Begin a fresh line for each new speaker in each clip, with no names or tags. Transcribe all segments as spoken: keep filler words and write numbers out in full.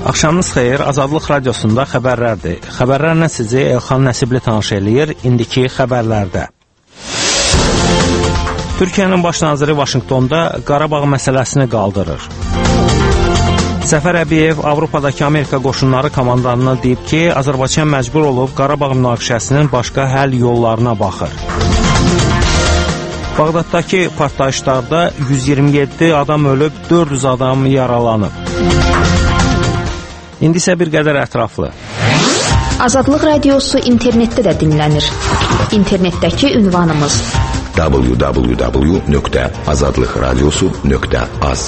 Axşamınız xeyir, Azadlıq Radiosunda xəbərlərdir. Xəbərlərlə sizi Elxan Nəsibli tanış eləyir. İndiki xəbərlərdə. Türkiyənin baş naziri Vaşinqtonda Qarabağ məsələsini qaldırır. Səfər Əbiyev Avropadakı Amerika qoşunları komandanına deyib ki, Azərbaycan məcbur olub Qarabağ münaqişəsinin başqa həll yollarına baxır. Bağdaddakı partlayışlarda yüz iyirmi yeddi adam ölüb, dörd yüz adam yaralanıb. İndi isə bir qədər ətraflı.
Azadlıq Radiosu internetdə də dinlənir. İnternetdəki ünvanımız w w w nöqtə azadlıq radiosu nöqtə az.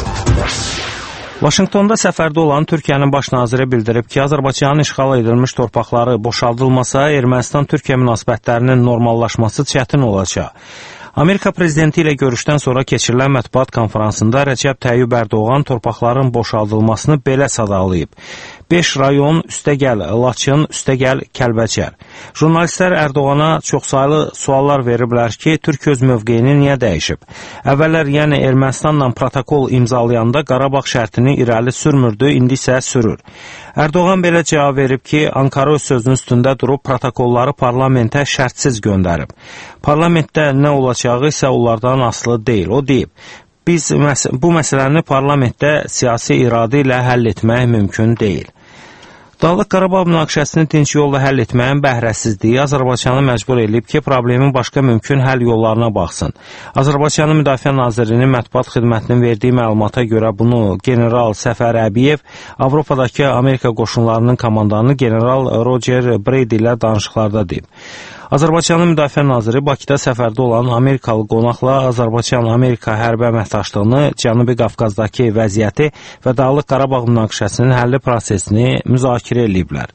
Vaşinqtonda səfərdə olan Türkiyənin baş naziri bildirib ki, Azərbaycanın işğal edilmiş torpaqları boşaldılmasa, Ermənistan-Türkiyə münasibətlərinin normallaşması çətin olacaq. Amerika prezidenti ilə görüşdən sonra keçirilən mətbuat konferansında Rəcəb Təyyib Ərdoğan torpaqların boşaldılmasını belə sadalayıb. beş rayon, üstəgəl Laçın, üstəgəl Kəlbəcər. Jurnalistlər Ərdoğana çoxsaylı suallar veriblər ki, Türk öz mövqeyini niyə dəyişib? Əvvəllər, yəni Ermənistanla protokol imzalayanda Qarabağ şərtini irəli sürmürdü, indi isə sürür. Ərdoğan belə cavab verib ki, Ankara öz sözünün üstündə durub protokolları parlamentə şərtsiz göndərib. Parlamentdə nə olacağı isə onlardan asılı deyil. O deyib, biz bu məsələni parlamentdə siyasi iradə ilə həll etmək mümkün deyil. Dağlıq Qarabağ münaqişəsini dinc yolla həll etməyin bəhrəsizliyi Azərbaycanı məcbur edib ki, problemin başqa mümkün həll yollarına baxsın. Azərbaycanın Müdafiə Nazirliyinin mətbuat xidmətinin verdiyi məlumata görə bunu General Səfər Əbiyev Avropadakı Amerika qoşunlarının komandanı General Roger Brady ilə danışıqlarda deyib. Azərbaycanın Müdafiə Naziri Bakıda səfərdə olan Amerikalı qonaqla Azərbaycan-Amerika hərbi əməkdaşlığını, Cənubi Qafqazdakı vəziyyəti və Dağlıq Qarabağ münaqişəsinin həlli prosesini müzakirə ediblər.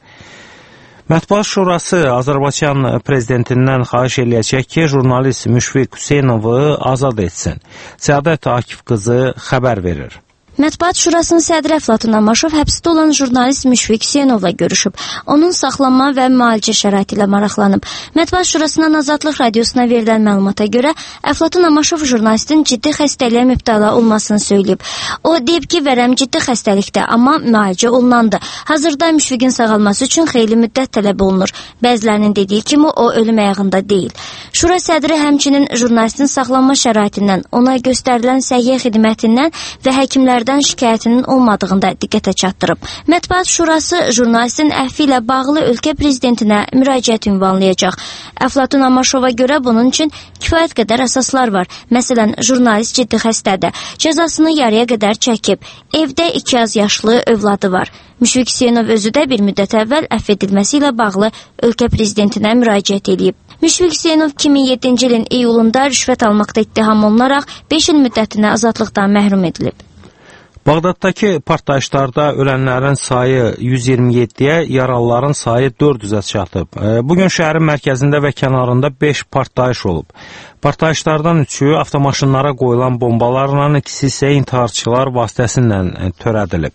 Mətbuat Şurası Azərbaycan prezidentindən xahiş eləyəcək ki, jurnalist Müşfiq Hüseynovu azad etsin. Səadət Akif qızı xəbər verir.
Mətbuat Şurasının sədri Əflatun Amaşov həbsdə olan jurnalist Müşfiq Hüseynovla görüşüb. Onun saxlanma və müalicə şəraiti ilə maraqlanıb. Mətbuat Şurasının Azadlıq Radiosuna verilən məlumata görə Əflatun Amaşov jurnalistin ciddi xəstəliyə mübtəla olmasını söyləyib. O deyib ki, vərəm ciddi xəstəlikdə, amma müalicə olunandı. Hazırda Müşfiqin sağalması üçün xeyli müddət tələb olunur. Bəzilərinin dediyi kimi o ölüm ayağında deyil. Şura sədri həmçinin jurnalistin saxlanma şəraitindən, ona göstərilən səhiyyə xidmətindən və həkimlərdən şikayətinin olmadığında diqqətə çatdırıb. Mətbuat Şurası jurnalistin əhvi ilə bağlı ölkə prezidentinə müraciət ünvanlayacaq. Əflatun Amaşova görə bunun üçün kifayət qədər əsaslar var. Məsələn, jurnalist ciddi xəstədir. Cəzasını yarıya qədər çəkib. Evdə iki az yaşlı övladı var. Müşfiq Hüseynov özü də bir müddət əvvəl əfv edilməsi ilə bağlı ölkə prezidentinə müraciət edib. Müşfiq Hüseynov iki min yeddinci ilin iyulunda rüşvət almaqda ittiham olunaraq beş il müddətinə azadlıqdan məhrum edilib.
Bağdaddakı partlayışlarda ölənlərin sayı yüz iyirmi yeddiyə, yaralıların sayı dörd yüzə çatıb. Bugün şəhərin mərkəzində və kənarında beş partlayış olub. Partlayışlardan üçü avtomaşınlara qoyulan bombalarla, ikisi isə intiharçılar vasitəsilə törədilib.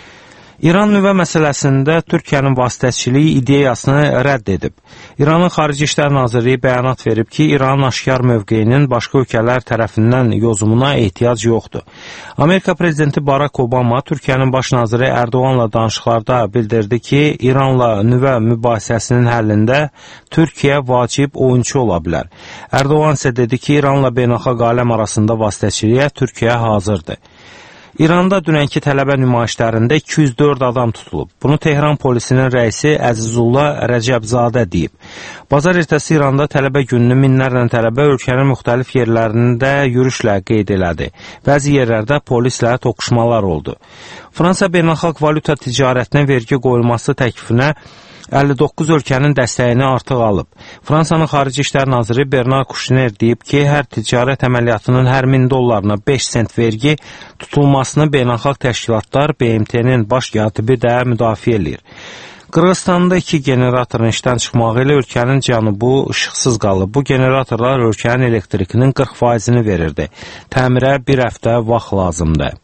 İran nüvə məsələsində Türkiyənin vasitəçiliyi ideyasını rədd edib. İranın Xarici İşlər Nazirliyi bəyanat verib ki, İranın aşkar mövqeyinin başqa ölkələr tərəfindən yozumuna ehtiyac yoxdur. Amerika prezidenti Barack Obama Türkiyənin baş naziri Ərdoğanla danışıqlarda bildirdi ki, İranla nüvə mübahisəsinin həllində Türkiyə vacib oyunçu ola bilər. Ərdoğan isə dedi ki, İranla beynəlxalq aləm arasında vasitəçiliyə Türkiyə hazırdır. İranda dünənki tələbə nümayişlərində iki yüz dörd adam tutulub. Bunu Tehran polisinin rəisi Əzizullah Rəcəbzadə deyib. Bazar ertəsi İranda tələbə gününü minlərlə tələbə ölkənin müxtəlif yerlərində yürüşlə qeyd elədi. Bəzi yerlərdə polislə toqquşmalar oldu. Fransa beynəlxalq valyuta ticarətinə vergi qoyulması təklifinə əlli doqquz ölkənin dəstəyini artıq alıb. Fransanın Xarici İşlər Naziri Bernard Kouchner deyib ki, hər ticarət əməliyyatının hər min dollarına beş sent vergi tutulmasını beynəlxalq təşkilatlar B M T-nin baş katibi də müdafiə edir. Qırğızstanda iki generatorun işdən çıxmağı ilə ölkənin cənubu işıqsız qalıb. Bu generatorlar ölkənin elektrikinin qırx faizini verirdi. Təmirə bir həftə vaxt lazımdır.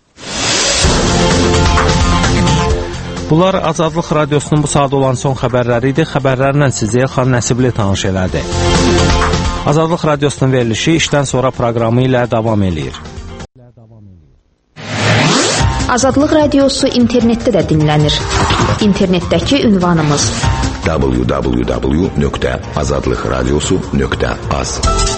Bunlar Azadlıq Radiosunun bu saat olan son xəbərləri idi. Xəbərlərlə sizi Elxan Nəsibli tanış elədi. Azadlıq Radiosunun verilişi işdən sonra proqramı ilə davam edir.
Azadlıq Radiosu internetdə də dinlənir. İnternetdəki ünvanımız
w w w nöqtə azadlıq radiosu nöqtə az.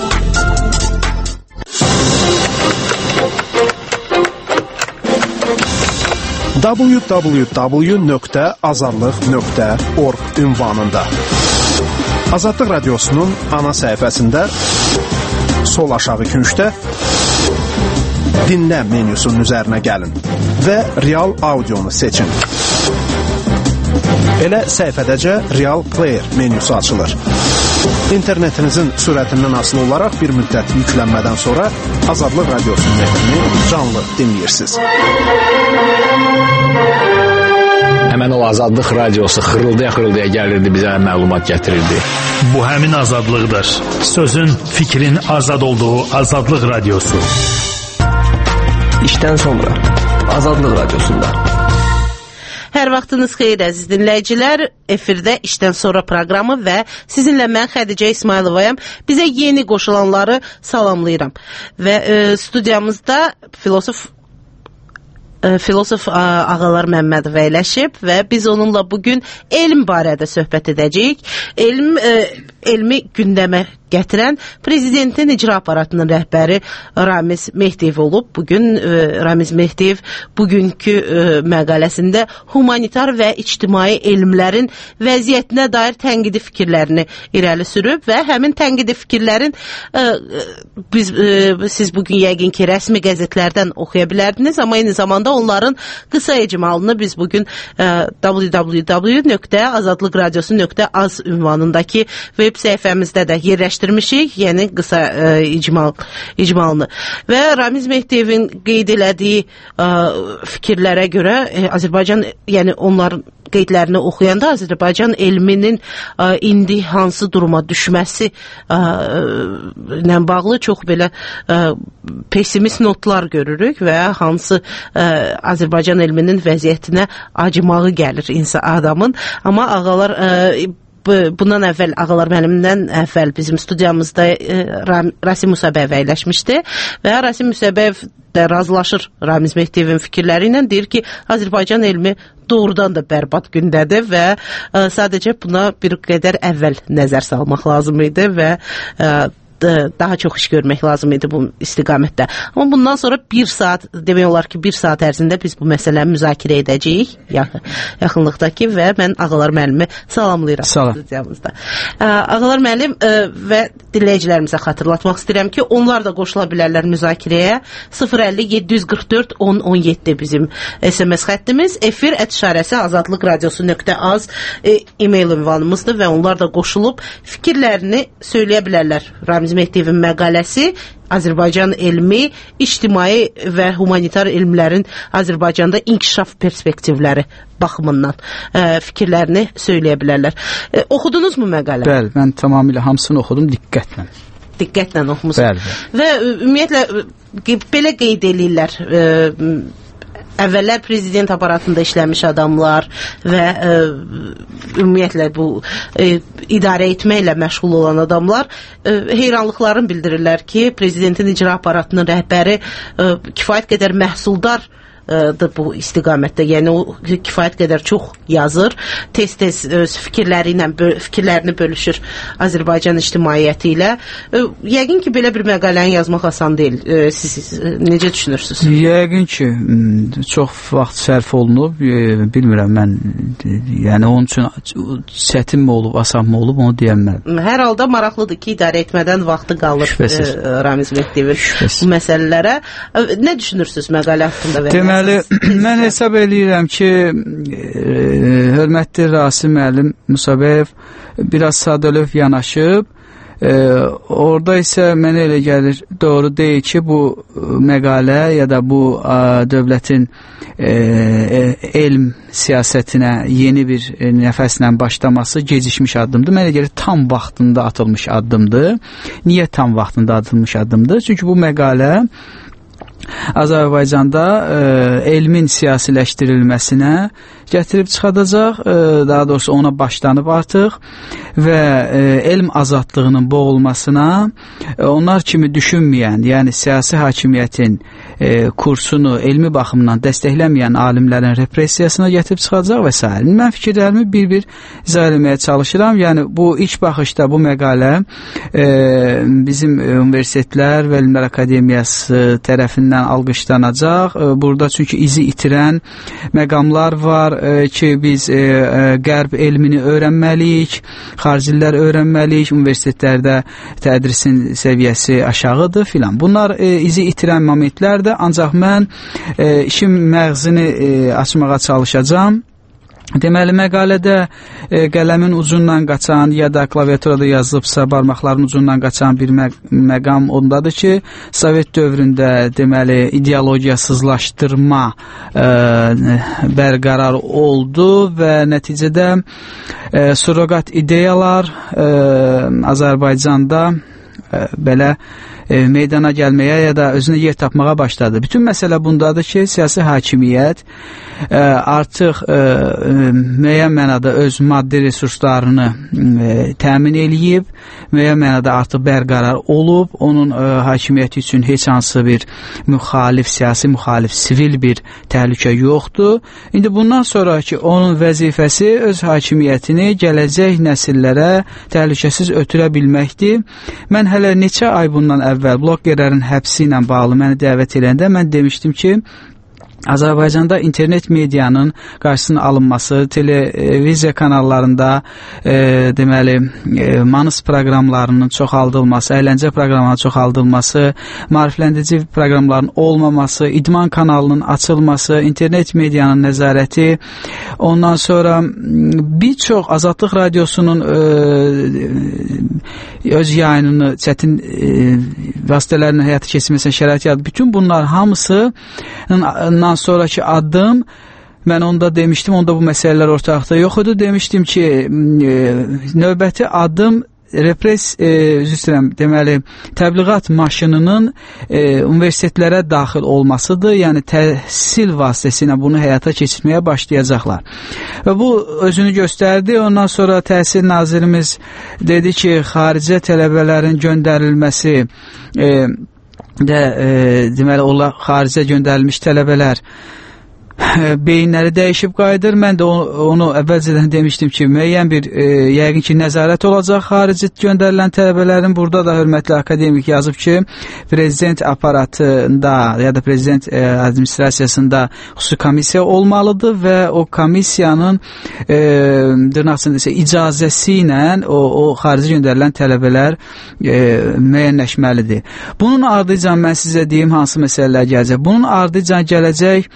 w w w nöqtə azadlıq nöqtə org ünvanında. Azadlıq Radiosunun ana səhifəsində sol aşağı küncdə dinlə menyusunun üzərinə gəlin və real audionu seçin. Elə səhifədəcə Real Player menyusu açılır. İnternetinizin sürətindən asılı olaraq bir müddət yüklənmədən sonra Azadlıq Radiosunun efini canlı dinləyirsiniz.
Həmən o Azadlıq Radiosu xırıldaya-xırıldaya gəlirdi, bizə məlumat gətirirdi.
Bu həmin azadlıqdır. Sözün, fikrin azad olduğu Azadlıq Radiosu.
İşdən sonra Azadlıq Radiosunda.
Hər vaxtınız xeyir əziz dinləyicilər. Efirdə işdən sonra proqramı və sizinlə mən Xədicə İsmayılovayam. Bizə yeni qoşulanları salamlayıram. Və e, studiyamızda filosof e, filosof Ağalar Məmmədov əyləşib və biz onunla bugün elm barədə söhbət edəcəyik. Elm e, elmi gündəmə gətirən prezidentin icra aparatının rəhbəri Ramiz Mehdiyev olub. Bugün e, Ramiz Mehdiyev bugünkü e, məqaləsində humanitar və ictimai elmlərin vəziyyətinə dair tənqidi fikirlərini irəli sürüb və həmin tənqidi fikirlərin e, biz e, siz bugün yəqin ki rəsmi qəzetlərdən oxuya bilərdiniz, amma eyni zamanda onların qısa ecmalını biz bugün e, w w w nöqtə azadlıq radiosu nöqtə az ünvanındakı web səhifəmizdə də yerləşdirmişik, yəni qısa e, icmal icmalını. Və Ramiz Mehdiyevin qeyd elədiyi e, fikirlərə görə e, Azərbaycan, yəni onların qeydlərini oxuyanda Azərbaycan elminin ə, indi hansı duruma düşməsi ə, ilə bağlı çox belə ə, pessimist notlar görürük və hansı ə, Azərbaycan elminin vəziyyətinə acımağı gəlir insan adamın. Amma ağalar ə, bundan əvvəl Ağalar müəllimdən əvvəl bizim studiyamızda ə, Rasim Musabəyev əyləşmişdi və Rasim Musabəyev də razılaşır Ramiz Mehdiyevin fikirləri ilə, deyir ki, Azərbaycan elmi doğrudan da bərbad gündədir və ə, sadəcə buna bir qədər əvvəl nəzər salmaq lazım idi və ə, daha çox iş görmək lazım idi bu istiqamətdə. Amma bundan sonra bir saat, demək olar ki, bir saat ərzində biz bu məsələni müzakirə edəcəyik yaxın, yaxınlıqdakı və mən Ağalar müəllimi salamlayıram.
Salam.
Ağalar müəllim və dinləyicilərimizə xatırlatmaq istəyirəm ki, onlar da qoşula bilərlər müzakirəyə. sıfır əlli yeddi yüz qırx dörd on on yeddi bizim S M S xəttimiz. Efir ət işarəsi azadlıq radiosu nöqtə az e, e-mail ünvanımızdır və onlar da qoşulub fikirlərini söyləyə bilərlər. Ramiz Mehdiyevin məqaləsi Azərbaycan elmi, ictimai və humanitar elmlərin Azərbaycanda inkişaf perspektivləri baxımından ə, fikirlərini söyləyə bilərlər. E, oxudunuzmu məqalə?
Bəli, mən tamamilə hamısını oxudum diqqətlə.
Diqqətlə oxumusunuz.
Bəli, bəli.
Və ümumiyyətlə belə qeyd edirlər ə, əvvəllər prezident aparatında işləmiş adamlar və ə, ümumiyyətlə bu ə, idarə etməklə məşğul olan adamlar ə, heyranlıqlarını bildirirlər ki, prezidentin icra aparatının rəhbəri ə, kifayət qədər məhsuldar bu istiqamətdə, yəni o kifayət qədər çox yazır, tez-tez öz fikirləri ilə fikirlərini bölüşür Azərbaycan ictimaiyyəti ilə. Yəqin ki, belə bir məqaləni yazmaq asan deyil. Siz necə düşünürsünüz?
Yəqin ki, çox vaxt sərf olunub, bilmirəm mən, yəni onun üçün çətin mi olub, asan mı olub, onu deyəmməm.
Hər halda maraqlıdır ki, idarə etmədən vaxtı qalır Ramiz Mehdiyevin bu məsələlərə. Nə düşünürsünüz məqalə haqqında?
Deməli, mən hesab edirəm ki, e, hörmətli Rasim müəllim Musabəyev biraz sadəlöv yanaşıb. E, orada isə mənə elə gəlir, doğru deyil ki, bu məqalə ya da bu a, dövlətin e, e, elm siyasətinə yeni bir e, nəfəslə başlaması gecikmiş addımdır. Mənə gəlir, tam vaxtında atılmış addımdır. Niyə tam vaxtında atılmış addımdır? Çünki bu məqalə Azərbaycanda e, elmin siyasiləşdirilməsinə gətirib çıxadacaq, e, daha doğrusu ona başlanıb artıq və e, elm azadlığının boğulmasına e, onlar kimi düşünməyən, yəni siyasi hakimiyyətin e, kursunu elmi baxımdan dəstəklənməyən alimlərin repressiyasına gətirib çıxacaq və s. Mən fikirlərimi bir-bir izah etməyə çalışıram. Yəni bu ilk baxışda bu məqalə e, bizim universitetlər və Elmlər Akademiyası tərəfindən alqışlanacaq. E, burada çünki izi itirən məqamlar var e, ki, biz e, e, qərb elmini öyrənməliyik, xaricilər öyrənməliyik, universitetlərdə tədrisin səviyyəsi aşağıdır filan. Bunlar e, izi itirən momentlərdir, ancaq mən e, işin məğzini e, açmağa çalışacağam. Deməli, məqalədə e, qələmin ucundan qaçan ya da klaviaturada yazılıbsa barmaqların ucundan qaçan bir mək məqam ondadır ki, Sovet dövründə deməli ideologiyasızlaşdırma e, bərqərar oldu və nəticədə e, surrogat ideyalar e, Azərbaycanda e, belə E, meydana gəlməyə ya da özünə yer tapmağa başladı. Bütün məsələ bundadır ki, siyasi hakimiyyət e, artıq e, müəyyən mənada öz maddi resurslarını e, təmin eləyib, müəyyən mənada artıq bərqərar olub, onun e, hakimiyyəti üçün heç hansı bir müxalif, siyasi müxalif, sivil bir təhlükə yoxdur. İndi bundan sonraki onun vəzifəsi öz hakimiyyətini gələcək nəsillərə təhlükəsiz ötürə bilməkdir. Mən hələ neçə ay bundan əvvəl əvvəl blogerlərin həbsi ilə bağlı məni dəvət edəndə mən demişdim ki, Azərbaycanda internet medianın qarşısının alınması, televiziya kanallarında e, deməli e, manus proqramlarının çoxaldılması, əyləncə proqramlarının çoxaldılması, maarifləndirici proqramların olmaması, idman kanalının açılması, internet medianın nəzarəti, ondan sonra bir çox Azadlıq Radiosunun e, öz yayınını çətin e, vasitələrlə həyata keçirməsinə şərait yaradı. Bütün bunlar hamısının sonraki addım, mən onda demişdim, onda bu məsələlər ortaqda yox idi, demişdim ki, e, növbəti addım repress, e, üzrəm, deməli, təbliğat maşınının e, universitetlərə daxil olmasıdır, yəni təhsil vasitəsilə bunu həyata keçirməyə başlayacaqlar. Və bu özünü göstərdi, ondan sonra Təhsil Nazirimiz dedi ki, xaricə tələbələrin göndərilməsi e, də e, deməli onlar xaricə göndərilmiş tələbələr beyinləri dəyişib qayıdır. Mən də onu, onu əvvəlcədən demişdim ki, müəyyən bir e, yəqin ki, nəzarət olacaq xarici göndərilən tələbələrin. Burada da hörmətli akademik yazıb ki, prezident aparatında ya da prezident e, administrasiyasında xüsusi komissiya olmalıdır və o komissiyanın e, dırnaqsında isə icazəsi ilə o, o xarici göndərilən tələbələr e, müəyyənləşməlidir. Bunun ardıcan mən sizə deyim hansı məsələlər gələcək. Bunun ardıcan gələcək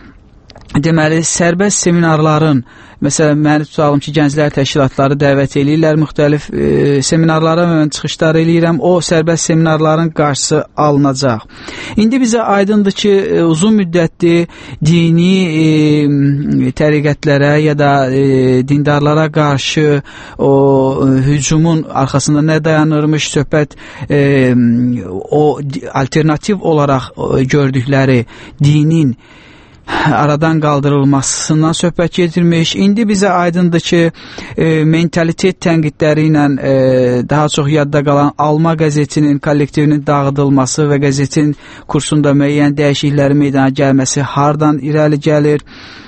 deməli, sərbəst seminarların, məsələn, məni tutalım ki, gənclər təşkilatları dəvət eləyirlər, müxtəlif e, seminarlara mən çıxışlar eləyirəm, o sərbəst seminarların qarşısı alınacaq. İndi bizə aydındır ki, e, uzun müddətli dini e, təriqətlərə ya da e, dindarlara qarşı o e, hücumun arxasında nə dayanırmış, söhbət e, o alternativ olaraq e, gördükləri dinin aradan qaldırılmasından söhbət getirmiş. İndi bizə aydındır ki, e, mentalitet tənqidləri ilə e, daha çox yadda qalan Alma qəzetinin kollektivinin dağıdılması və qəzetin kursunda müəyyən dəyişiklikləri meydana gəlməsi hardan irəli gəlir?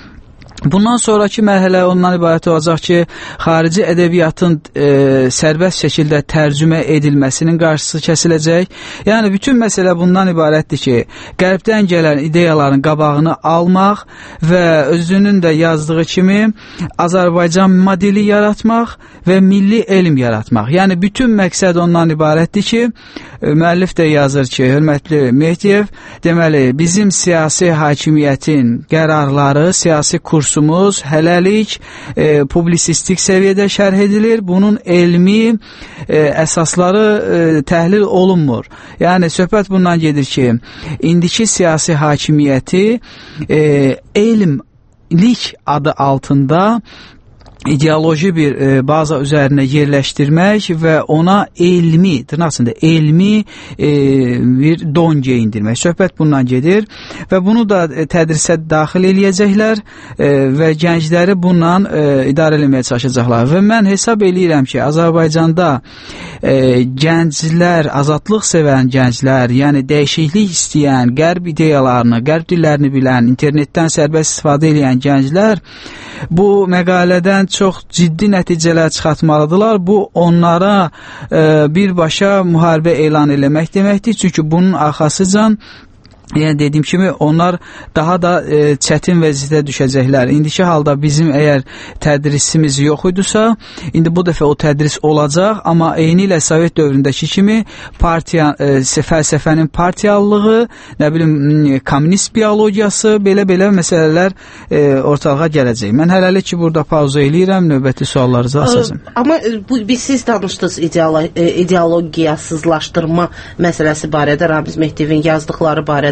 Bundan sonraki mərhələ ondan ibarət olacaq ki, xarici ədəbiyyatın e, sərbəst şəkildə tərcümə edilməsinin qarşısı kəsiləcək. Yəni, bütün məsələ bundan ibarətdir ki, qərbdən gələn ideyaların qabağını almaq və özünün də yazdığı kimi Azərbaycan modeli yaratmaq və milli elm yaratmaq. Yəni, bütün məqsəd ondan ibarətdir ki, e, müəllif də yazır ki, hörmətli Mehdiyev, deməli, bizim siyasi hakimiyyətin qərarları, siyasi kurs kursumuz hələlik e, publisistik səviyyədə şərh edilir. Bunun elmi e, əsasları e, təhlil olunmur. Yəni, söhbət bundan gedir ki, indiki siyasi hakimiyyəti e, elmlik adı altında ideoloji bir e, baza üzərinə yerləşdirmək və ona elmi, tırnaqsında elmi e, bir don geyindirmək. Söhbət bundan gedir və bunu da e, tədrisə daxil eləyəcəklər e, və gəncləri bundan e, idarə eləməyə çalışacaqlar. Və mən hesab eləyirəm ki, Azərbaycanda e, gənclər, azadlıq sevən gənclər, yəni dəyişiklik istəyən, qərb ideyalarını, qərb dillərini bilən, internetdən sərbəst istifadə edən gənclər bu məqalədən çox ciddi nəticələr çıxartmalıdırlar. Bu onlara e, birbaşa müharibə elan eləmək deməkdir. Çünki bunun arxasıcan, yəni dediyim kimi, onlar daha da e, çətin vəziyyətə düşəcəklər. İndiki halda bizim əgər tədrisimiz yox idisə, indi bu dəfə o tədris olacaq, amma eyni ilə Sovet dövründəki kimi partiya, e, fəlsəfənin partiyalılığı, nə bilim, kommunist biologiyası, belə-belə məsələlər e, ortalığa gələcək. Mən hələlik ki, burada pauza eləyirəm, növbəti suallarınızı asacağım.
Amma bu, biz siz danışdınız ideolo ideologiyasızlaşdırma məsələsi barədə, Ramiz Mehdiyevin yazdıqları barədə.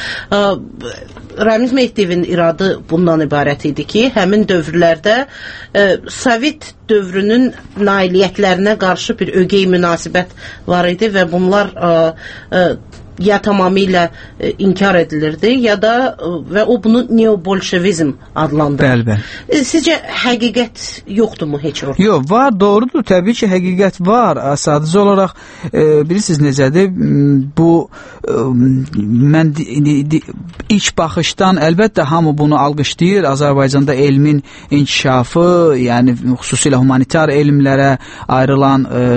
Ramiz Mehdiyevin iradı bundan ibarət idi ki, həmin dövrlərdə e, Sovet dövrünün nailiyyətlərinə qarşı bir ögey münasibət var idi və bunlar e, e, ya tamamilə e, inkar edilirdi, ya da e, və o bunu neobolşevizm adlandırır.
Bəli, bəli.
E, sizcə həqiqət yoxdurmu heç orada?
Yox, var, doğrudur. Təbii ki, həqiqət var. Sadəcə olaraq e, bilirsiniz necədir? Bu e, mən di, di, ilk baxışdan əlbəttə hamı bunu alqışlayır. Azərbaycanda elmin inkişafı, yəni xüsusilə humanitar elmlərə ayrılan e,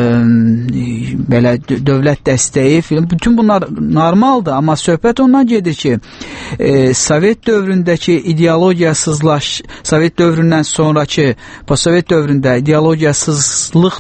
belə dövlət dəstəyi, bütün bunlar normaldır, amma söhbət ondan gedir ki, e, Sovet dövründəki ideologiyasızlaş, Sovet dövründən sonraki, postsovet dövründə ideologiyasızlıq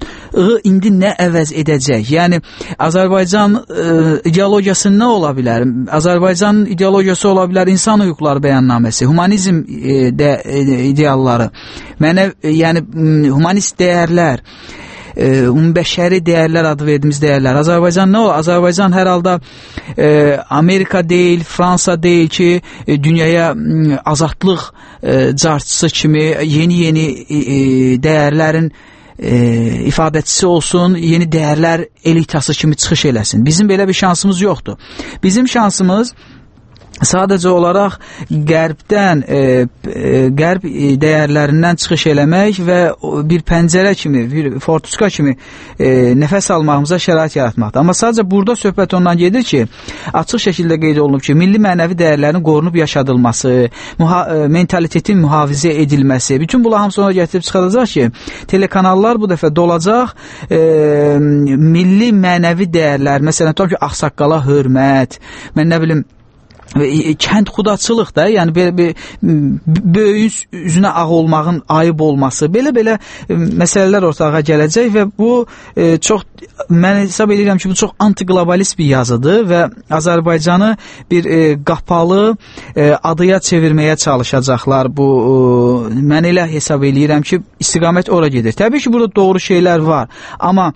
indi nə əvəz edəcək? Yəni, Azərbaycan e, ideologiyası nə ola bilər? Azərbaycanın ideologiyası ola bilər insan hüquqları bəyannaməsi, humanizm e, də, e, idealları, mənə, yəni humanist dəyərlər, ümumbəşəri dəyərlər adı verdiyimiz dəyərlər. Azərbaycan nə o? Azərbaycan hər halda e, Amerika deyil, Fransa deyil ki, e, dünyaya m, azadlıq e, carçısı kimi yeni-yeni e, dəyərlərin e, ifadəçisi olsun, yeni dəyərlər elitası kimi çıxış eləsin. Bizim belə bir şansımız yoxdur. Bizim şansımız sadəcə olaraq qərbdən, e, e, qərb dəyərlərindən çıxış eləmək və bir pəncərə kimi, bir fortuska kimi e, nəfəs almağımıza şərait yaratmaqdır. Amma sadəcə burada söhbət ondan gedir ki, açıq şəkildə qeyd olunub ki, milli mənəvi dəyərlərin qorunub yaşadılması, müha e, mentalitetin mühafizə edilməsi, bütün bunlar hamısı ona gətirib çıxaracaq ki, telekanallar bu dəfə dolacaq, e, milli mənəvi dəyərlər, məsələn, tam ki, ağsaqqala hörmət, mən nə bilim, kənd xudaçılıq da, yəni belə bir böyüyün üzünə ağ olmağın ayıb olması, belə-belə məsələlər ortağa gələcək və bu e, çox, mən hesab edirəm ki, bu çox antiglobalist bir yazıdır və Azərbaycanı bir e, qapalı e, adaya çevirməyə çalışacaqlar. Bu e, mən elə hesab edirəm ki, istiqamət ora gedir. Təbii ki, burada doğru şeylər var, amma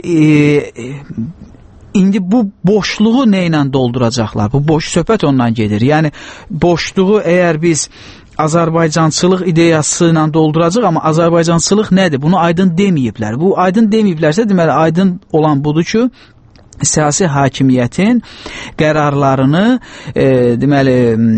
e, İndi bu boşluğu nə ilə dolduracaqlar? Bu boş söhbət ondan gedir. Yəni, boşluğu əgər biz Azərbaycançılıq ideyası ilə dolduracaq, amma Azərbaycançılıq nədir? Bunu aydın deməyiblər. Bu aydın deməyiblərsə, deməli, aydın olan budur ki, siyasi hakimiyyətin qərarlarını e, deməli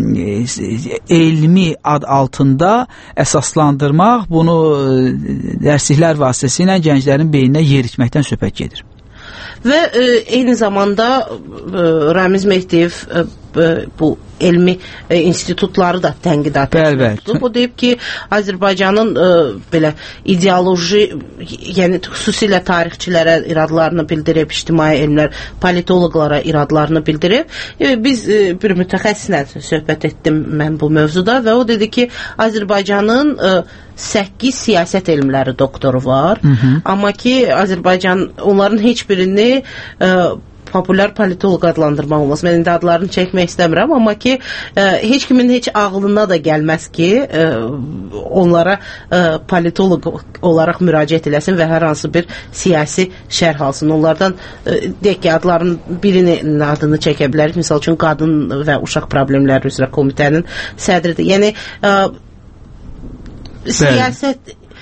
e, elmi ad altında əsaslandırmaq, bunu e, dərsliklər vasitəsilə gənclərin beyninə yeritməkdən söhbət gedir.
Və e, eyni zamanda e, Ramiz Mehdiyev e, bu elmi e, institutları da tənqidat etmişdir. Bu deyib ki, Azərbaycanın e, belə ideoloji, yəni xüsusilə tarixçilərə iradlarını bildirib, ictimai elmlər, politoloqlara iradlarını bildirib. E, biz e, bir mütəxəssislə söhbət etdim mən bu mövzuda və o dedi ki, Azərbaycanın e, səkkiz siyasət elmləri doktoru var. Hı -hı. Amma ki, Azərbaycan onların heç birini e, populyar politoloq adlandırmaq olmaz. Mən indi adlarını çəkmək istəmirəm, amma ki, e, heç kimin heç ağlına da gəlməz ki, e, onlara e, politoloq olaraq müraciət eləsin və hər hansı bir siyasi şərh alsın. Onlardan e, deyək ki, adların birinin adını çəkə bilərik. Misal üçün, qadın və uşaq problemləri üzrə komitənin sədridir. Yəni, e, siyasət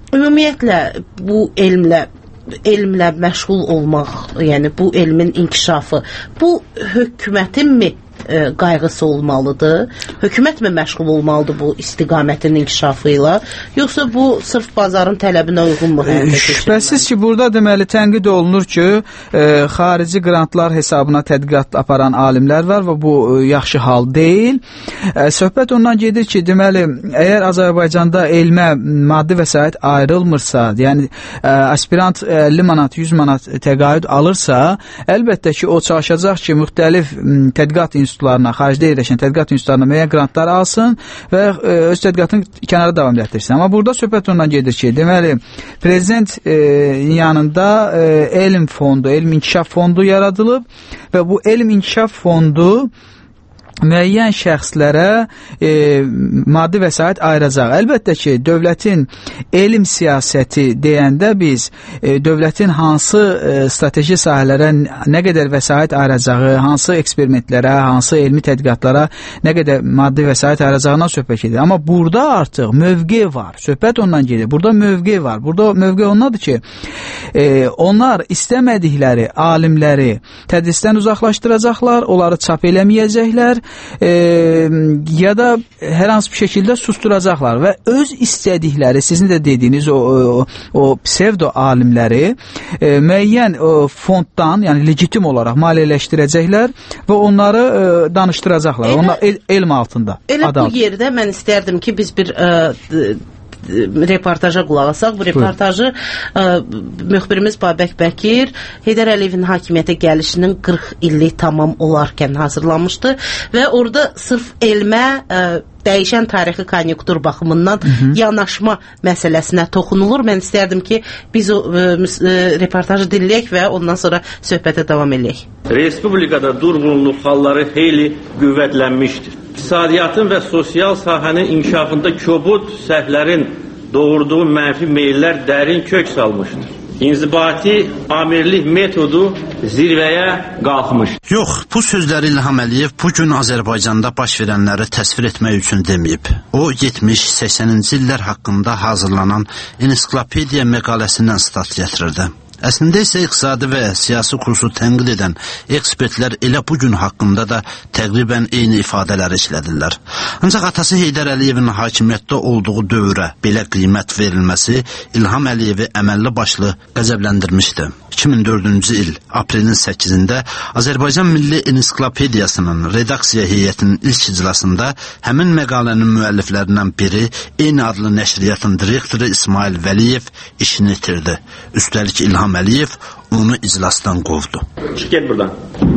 ümumiyyətlə bu elmlə elmlə məşğul olmaq, yəni bu elmin inkişafı, bu hökumətinmi e, qayğısı olmalıdır? Hökumət mi məşğul olmalıdır bu istiqamətin inkişafı ilə? Yoxsa bu sırf bazarın tələbinə uyğun mu həyata keçirilir?
Şübhəsiz ki, burada deməli tənqid olunur ki, e, xarici qrantlar hesabına tədqiqat aparan alimlər var və bu e, yaxşı hal deyil. E, söhbət ondan gedir ki, deməli, əgər Azərbaycanda elmə maddi vəsait ayrılmırsa, yəni e, aspirant əlli manat, yüz manat təqaüd alırsa, əlbəttə ki, o çalışacaq ki, müxtəlif m, tədqiqat institutlarına, xaricdə yerləşən tədqiqat institutlarına müəyyən qrantlar alsın və e, öz tədqiqatını kənara davam etdirsin. Amma burada söhbət ondan gedir ki, deməli, prezident e, yanında e, elm fondu, elm inkişaf fondu yaradılıb və bu elm inkişaf fondu müəyyən şəxslərə e, maddi vəsait ayıracaq. Əlbəttə ki, dövlətin elm siyasəti deyəndə biz e, dövlətin hansı e, strateji sahələrə nə qədər vəsait ayıracağı, hansı eksperimentlərə, hansı elmi tədqiqatlara nə qədər maddi vəsait ayıracağından söhbət edir. Amma burada artıq mövqe var. Söhbət ondan gedir. Burada mövqe var. Burada mövqe ondadır ki, e, onlar istəmədikləri alimləri tədrisdən uzaqlaşdıracaqlar, onları çap eləməyəcəklər, E, ya da hər hansı bir şəkildə susturacaqlar və öz istədikləri, sizin də dediyiniz o, o, o psevdo alimləri e, müəyyən o, fonddan, yəni legitim olaraq maliyyələşdirəcəklər və onları e, danışdıracaqlar. Elə, onlar el, elm altında.
Elə bu yerdə mən istərdim ki, biz bir e, reportaja qulaq asaq. Bu reportajı ə, müxbirimiz Babək Bəkir Heydər Əliyevin hakimiyyətə gəlişinin qırx illik tamam olarkən hazırlanmışdı və orada sırf elmə ə, dəyişən tarixi konjunktur baxımından Hı -hı. yanaşma məsələsinə toxunulur. Mən istərdim ki, biz o ə, ə, reportajı dinləyək və ondan sonra söhbətə davam edək.
Respublikada durğunluq halları xeyli qüvvətlənmişdir. İqtisadiyyatın və sosial sahənin inkişafında kobud səhvlərin doğurduğu mənfi meyllər dərin kök salmışdır. İnzibati amirlik metodu zirvəyə qalxmış.
Yox, bu sözləri İlham Əliyev bugün Azərbaycanda baş verənləri təsvir etmək üçün deməyib. O, yetmiş səksəninci illər haqqında hazırlanan ensiklopediya məqaləsindən stat gətirirdi. Əslində isə iqtisadi və siyasi kursu tənqid edən ekspertlər elə bugün haqqında da təqribən eyni ifadələri işlədirlər. Ancaq atası Heydər Əliyevin hakimiyyətdə olduğu dövrə belə qiymət verilməsi İlham Əliyevi əməlli başlı qəzəbləndirmişdi. iki min dördüncü il aprelin səkkizində Azərbaycan Milli Ensiklopediyasının redaksiya heyətinin ilk iclasında həmin məqalənin müəlliflərindən biri eyni adlı nəşriyyatın direktoru İsmail Vəliyev işini itirdi. Üstəlik İlham Əliyev onu iclasdan qovdu.
Çık get buradan.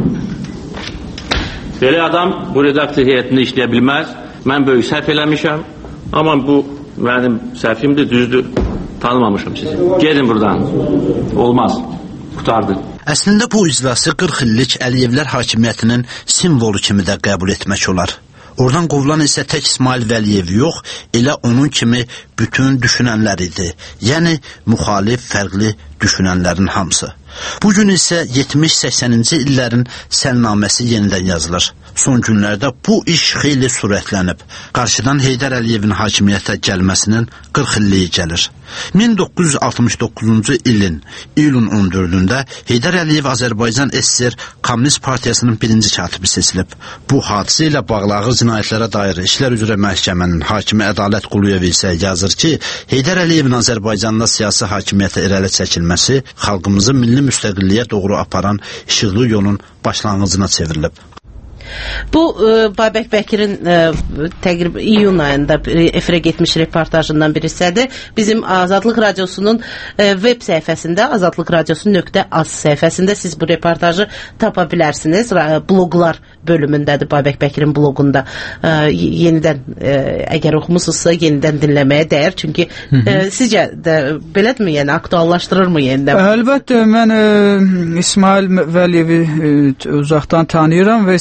Belə adam bu redaksiya heyətində işləyə bilməz. Mən böyük səhv eləmişəm. Amma bu mənim səhvimdir, düzdür. Tanımamışım sizi. Gedin buradan. Olmaz. Qutardı.
Əslində bu iclası qırx illik Əliyevlər hakimiyyətinin simvolu kimi də qəbul etmək olar. Oradan qovulan isə tək İsmail Vəliyev yox, elə onun kimi bütün düşünənlər idi. Yəni, müxalif, fərqli düşünənlərin hamısı. Bugün isə yetmiş səksəninci illərin səlnaməsi yenidən yazılır. Son günlərdə bu iş xeyli sürətlənib. Qarşıdan Heydər Əliyevin hakimiyyətə gəlməsinin qırx illiyi gəlir. min doqquz yüz altmış doqquzuncu ilin iyulun on dördündə Heydər Əliyev Azərbaycan S S R Kommunist Partiyasının birinci katibi seçilib. Bu hadisə ilə bağlı ağır cinayətlərə dair işlər üzrə məhkəmənin hakimi Ədalət Quluyev isə yazır ki, Heydər Əliyevin Azərbaycanda siyasi hakimiyyətə irəli çəkilməsi xalqımızı milli müstəqilliyə doğru aparan işıqlı yolun başlanğıcına çevrilib.
Bu e, Babək Bəkirin e, təqribən iyun ayında efirə getmiş reportajından bir hissədir. Bizim Azadlıq Radiosunun e, web səhifəsində, azadlıq radiosu nöqtə az səhifəsində siz bu reportajı tapa bilərsiniz. Bloqlar bölümündədir Babək Bəkirin bloqunda. E, yenidən e, əgər oxumusunuzsa yenidən dinləməyə dəyər. Çünki e, sizcə də belədirmi? Yəni aktuallaşdırırmı yenidən?
Əlbəttə mən e, İsmail Vəliyevi e, uzaqdan tanıyıram və hesab edirəm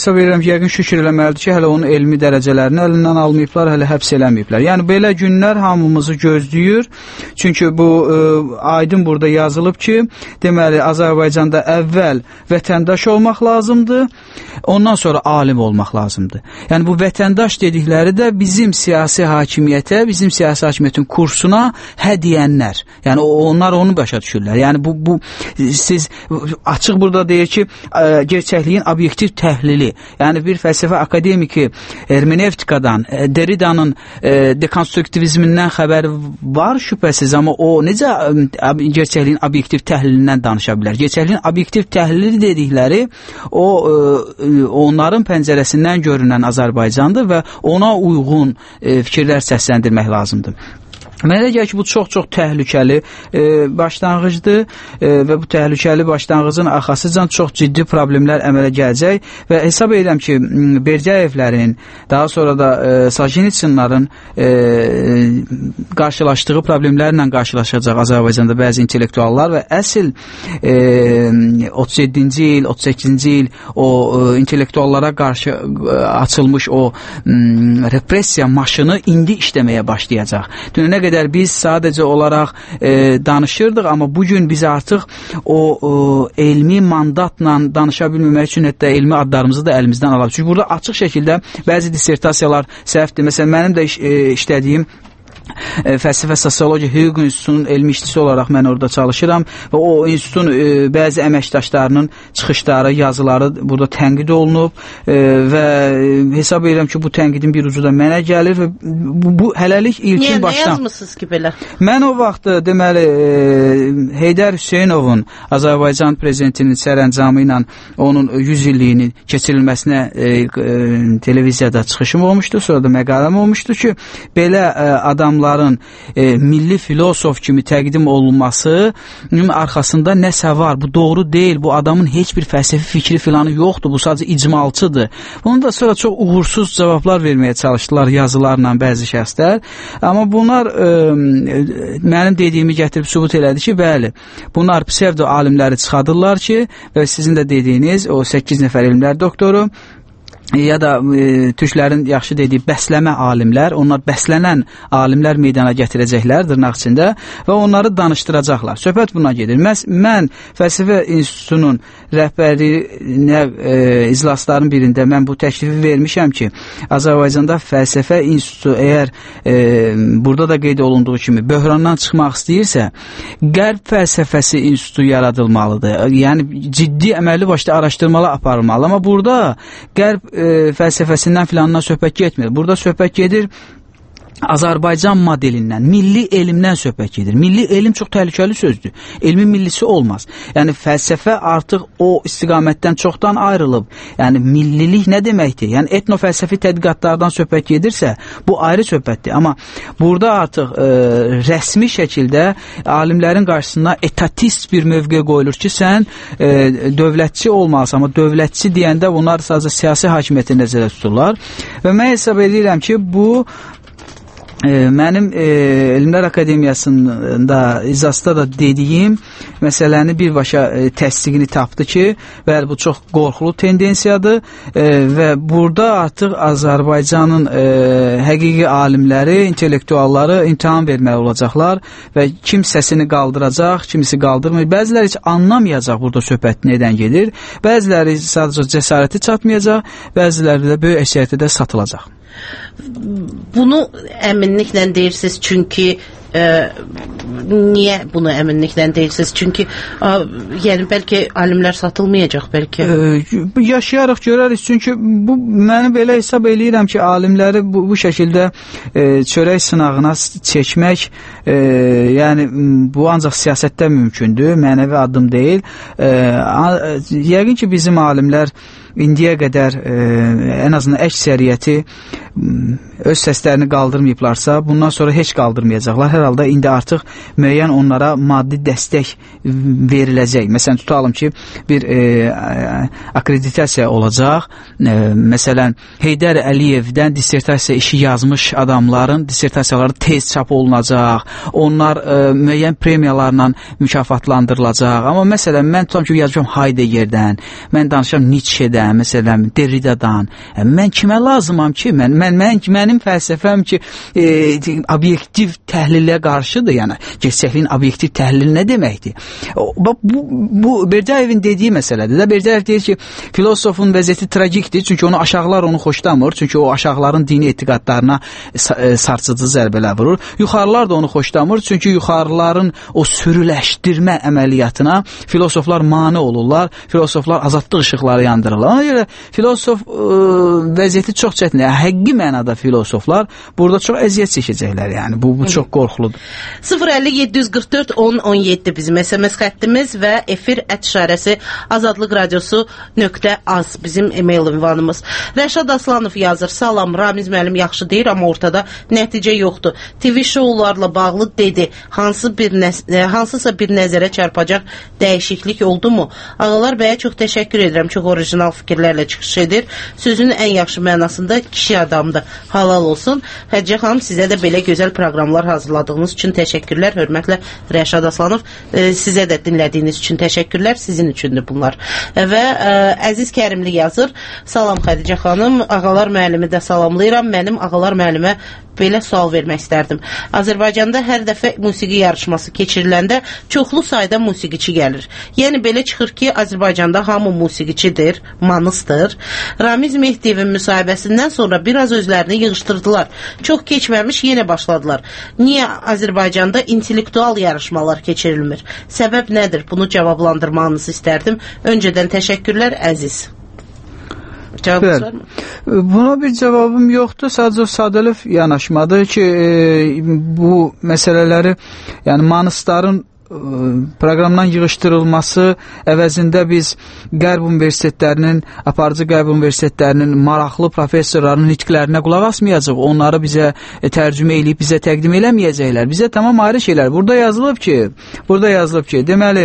ki, yəqin şükür eləməlidir ki, hələ onun elmi dərəcələrini əlindən almayıblar, hələ həbs eləməyiblər. Yəni, belə günlər hamımızı gözləyir. Çünki bu ə, aydın burada yazılıb ki, deməli, Azərbaycanda əvvəl vətəndaş olmaq lazımdır, ondan sonra alim olmaq lazımdır. Yəni, bu vətəndaş dedikləri də bizim siyasi hakimiyyətə, bizim siyasi hakimiyyətin kursuna hə deyənlər. Yəni, onlar onu başa düşürlər. Yəni, bu, bu siz açıq burada deyir ki, ə, gerçəkliyin obyektiv təhlili. Yəni, bir fəlsəfə akademiki hermeneutikadan, Derrida'nın dekonstruktivizmindən xəbər var şübhəsiz, amma o necə gerçəkliyin obyektiv təhlilindən danışa bilər? Gerçəkliyin obyektiv təhlili dedikləri o onların pəncərəsindən görünən Azərbaycandır və ona uyğun fikirlər səsləndirmək lazımdır. Mənə gəlir ki, bu çox-çox təhlükəli e, başlanğıcdır e, və bu təhlükəli başlanğıcın arxasıcan çox ciddi problemlər əmələ gələcək və hesab edirəm ki, Berdiayevlərin, daha sonra da e, Soljenitsinlərin e, qarşılaşdığı problemlərlə qarşılaşacaq Azərbaycanda bəzi intellektuallar və əsl e, otuz yeddinci il, otuz səkkizinci il o e, intellektuallara qarşı e, açılmış o m, repressiya maşını indi işləməyə başlayacaq. Dünənə qədər biz sadəcə olaraq e, danışırdıq, amma bugün biz artıq o, o elmi mandatla danışa bilməmək üçün hətta elmi adlarımızı da əlimizdən alaq. Çünki burada açıq şəkildə bəzi dissertasiyalar səhvdir. Məsələn, mənim də iş, e, işlədiyim E, fəlsəfə sosiologiya Hüquq İnstitutunun elmi işçisi olaraq mən orada çalışıram və o institutun e, bəzi əməkdaşlarının çıxışları, yazıları burada tənqid olunub e, və hesab edirəm ki, bu tənqidin bir ucu da mənə gəlir və bu, bu hələlik ilkin
Niyə,
başdan.
Niyə yazmısınız ki belə?
Mən o vaxt deməli e, Heydər Hüseynovun Azərbaycan prezidentinin sərəncamı ilə onun yüz illiyinin keçirilməsinə e, e, televiziyada çıxışım olmuşdu, sonra da məqaləm olmuşdu ki, belə e, adam adamların e, milli filosof kimi təqdim olunmasının arxasında nəsə var. Bu doğru deyil. Bu adamın heç bir fəlsəfi fikri filanı yoxdur. Bu sadəcə icmalçıdır. Bunu da sonra çox uğursuz cavablar verməyə çalışdılar yazılarla bəzi şəxslər. Amma bunlar e, mənim dediyimi gətirib sübut elədi ki, bəli, bunlar psevdo alimləri çıxadırlar ki, və sizin də dediyiniz o səkkiz nəfər elmlər doktoru ya da e, türklərin yaxşı dediyi bəsləmə alimlər, onlar bəslənən alimlər meydana gətirəcəklər dırnaq içində və onları danışdıracaqlar. Söhbət buna gedir. Məs mən Fəlsəfə İnstitutunun rəhbərinə e, iclasların birində mən bu təklifi vermişəm ki, Azərbaycanda Fəlsəfə İnstitutu əgər e, burada da qeyd olunduğu kimi böhrandan çıxmaq istəyirsə, Qərb Fəlsəfəsi İnstitutu yaradılmalıdır. Yəni ciddi əməlli başlı araşdırmalar aparılmalı. Amma burada Qərb e, fəlsəfəsindən filandan söhbət getmir. Burada söhbət gedir Azərbaycan modelindən, milli elmdən söhbət gedir. Milli elm çox təhlükəli sözdür. Elmin millisi olmaz. Yəni fəlsəfə artıq o istiqamətdən çoxdan ayrılıb. Yəni millilik nə deməkdir? Yəni etnofəlsəfi tədqiqatlardan söhbət gedirsə, bu ayrı söhbətdir. Amma burada artıq e, rəsmi şəkildə alimlərin qarşısına etatist bir mövqe qoyulur ki, sən e, dövlətçi olmalısan. Amma dövlətçi deyəndə bunlar sadəcə siyasi hakimiyyəti nəzərdə tuturlar. Və mən hesab edirəm ki, bu E, mənim e, Elmlər Akademiyasında iclasda da dediyim məsələni birbaşa e, təsdiqini tapdı ki, bəli, bu çox qorxulu tendensiyadır e, və burada artıq Azərbaycanın e, həqiqi alimləri, intellektualları imtahan verməli olacaqlar və kim səsini qaldıracaq, kimisi qaldırmır. Bəziləri heç anlamayacaq burada söhbət nədən gedir, bəziləri sadəcə cəsarəti çatmayacaq, bəziləri də böyük əksəriyyəti də satılacaq.
Bunu əminliklə deyirsiniz çünki e, niyə bunu əminliklə deyirsiniz? Çünki a, yəni bəlkə alimlər satılmayacaq bəlkə.
E, yaşayaraq görərik çünki bu məni belə hesab eləyirəm ki, alimləri bu, bu şəkildə e, çörək sınağına çəkmək e, yəni bu ancaq siyasətdə mümkündür, mənəvi addım deyil. E, a, yəqin ki, bizim alimlər indiyə qədər e, ən azından əksəriyyəti öz səslərini qaldırmayıblarsa, bundan sonra heç qaldırmayacaqlar. Hər halda indi artıq müəyyən onlara maddi dəstək veriləcək. Məsələn, tutalım ki, bir e, akreditasiya olacaq. E, məsələn, Heydər Əliyevdən dissertasiya işi yazmış adamların dissertasiyaları tez çap olunacaq. Onlar e, müəyyən premiyalarla mükafatlandırılacaq. Amma məsələn, mən tutam ki, yazmışam Heideggerdən, mən danışam Nietzschedən, Nietzschedən, məsələn, Derridadan. Mən kimə lazımam ki? Mən, mən, mən mənim fəlsəfəm ki, e, obyektiv təhlilə qarşıdır. Yəni, gerçəkliyin obyektiv təhlili nə deməkdir? O, bu, bu Berdiyevin dediyi məsələdir. Da Berdiyev deyir ki, filosofun vəziyyəti tragikdir, çünki onu aşağılar onu xoşlamır, çünki o aşağıların dini etiqadlarına sarsıcı zərbələr vurur. Yuxarılar da onu xoşlamır, çünki yuxarıların o sürüləşdirmə əməliyyatına filosoflar mane olurlar, filosoflar azadlıq işıqları yandırırlar. Ona görə filosof ə, vəziyyəti çox çətindir. Həqiqi mənada filosoflar burada çox əziyyət çəkəcəklər, yəni bu, bu çox qorxuludur.
sıfır əlli yeddi yüz qırx dörd on on yeddi bizim S M S xəttimiz və efir ət işarəsi azadlıq radiosu nöqtə az bizim e-mail ünvanımız. Rəşad Aslanov yazır, salam, Ramiz müəllim yaxşı deyir, amma ortada nəticə yoxdur. T V şoularla bağlı dedi, hansı bir nəz- hansısa bir nəzərə çarpacaq dəyişiklik oldu mu? Ağalar bəyə çox təşəkkür edirəm, çox orijinal fikirlərlə çıxış edir. Sözün ən yaxşı mənasında kişi adamdır. Halal olsun. Həccə xanım, sizə də belə gözəl proqramlar hazırladığınız üçün təşəkkürlər. Hörmətlə Rəşad Aslanov, e, sizə də dinlədiyiniz üçün təşəkkürlər. Sizin üçündür bunlar. E, və e, Əziz Kərimli yazır, salam Xədicə xanım, ağalar müəllimi də salamlayıram. Mənim ağalar müəllimə belə sual vermək istərdim. Azərbaycanda hər dəfə musiqi yarışması keçiriləndə çoxlu sayda musiqiçi gəlir. Yəni belə çıxır ki, Azərbaycanda hamı musiqiçidir, manısdır. Ramiz Mehdiyevin müsahibəsindən sonra biraz özlərini yığışdırdılar. Çox keçməmiş yenə başladılar. Niyə Azərbaycanda intellektual yarışmalar keçirilmir? Səbəb nədir? Bunu cavablandırmanızı istərdim. Öncədən təşəkkürlər, əziz. Cavabınız var mı?
Buna bir cavabım yoxdur. Sadəcə sadəlif yanaşmadır ki, e, bu məsələləri, yəni manistların e, proqramdan yığışdırılması əvəzində biz Qərb universitetlərinin, aparıcı Qərb universitetlərinin maraqlı professorlarının nitqlərinə qulaq asmayacaq. Onları bizə e, tərcümə edib bizə təqdim eləməyəcəklər. Bizə tamam ayrı şeylər. Burada yazılıb ki, burada yazılıb ki, deməli,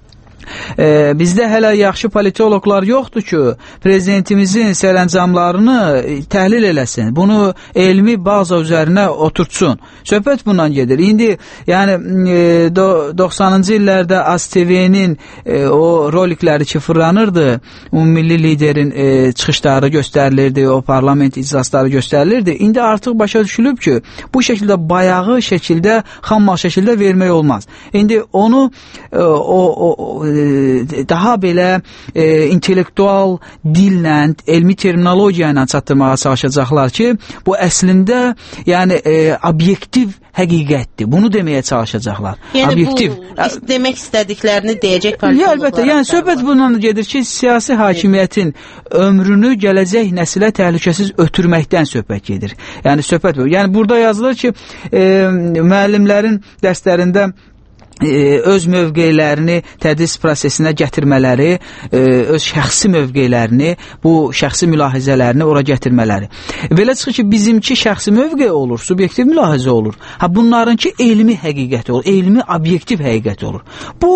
Ee, bizdə hələ yaxşı politologlar yoxdur ki, prezidentimizin sərəncamlarını təhlil eləsin. Bunu elmi baza üzərinə oturtsun. Söhbət bundan gedir. İndi yəni e, doxsanıncı illərdə A S T V-nin e, o rolikləri ki fırlanırdı, o milli liderin e, çıxışları göstərilirdi, o parlament iclasları göstərilirdi. İndi artıq başa düşülüb ki, bu şəkildə bayağı şəkildə, xammal şəkildə vermək olmaz. İndi onu e, o, o daha belə e, intellektual dillə, elmi terminologiya ilə çatdırmağa çalışacaqlar ki, bu əslində yəni e, obyektiv həqiqətdir. Bunu deməyə çalışacaqlar.
Yəni
obyektiv.
Bu demək istədiklərini deyəcək politologlar.
Əlbəttə, yəni söhbət bundan gedir ki, siyasi hakimiyyətin ömrünü gələcək nəsilə təhlükəsiz ötürməkdən söhbət gedir. Yəni söhbət bu. Yəni burada yazılır ki, e, müəllimlərin dərslərində öz mövqeylərini tədris prosesinə gətirmələri, öz şəxsi mövqeylərini, bu şəxsi mülahizələrini ora gətirmələri. Belə çıxır ki, bizimki şəxsi mövqey olur, subyektiv mülahizə olur. Ha, bunlarınki elmi həqiqəti olur, elmi obyektiv həqiqəti olur. Bu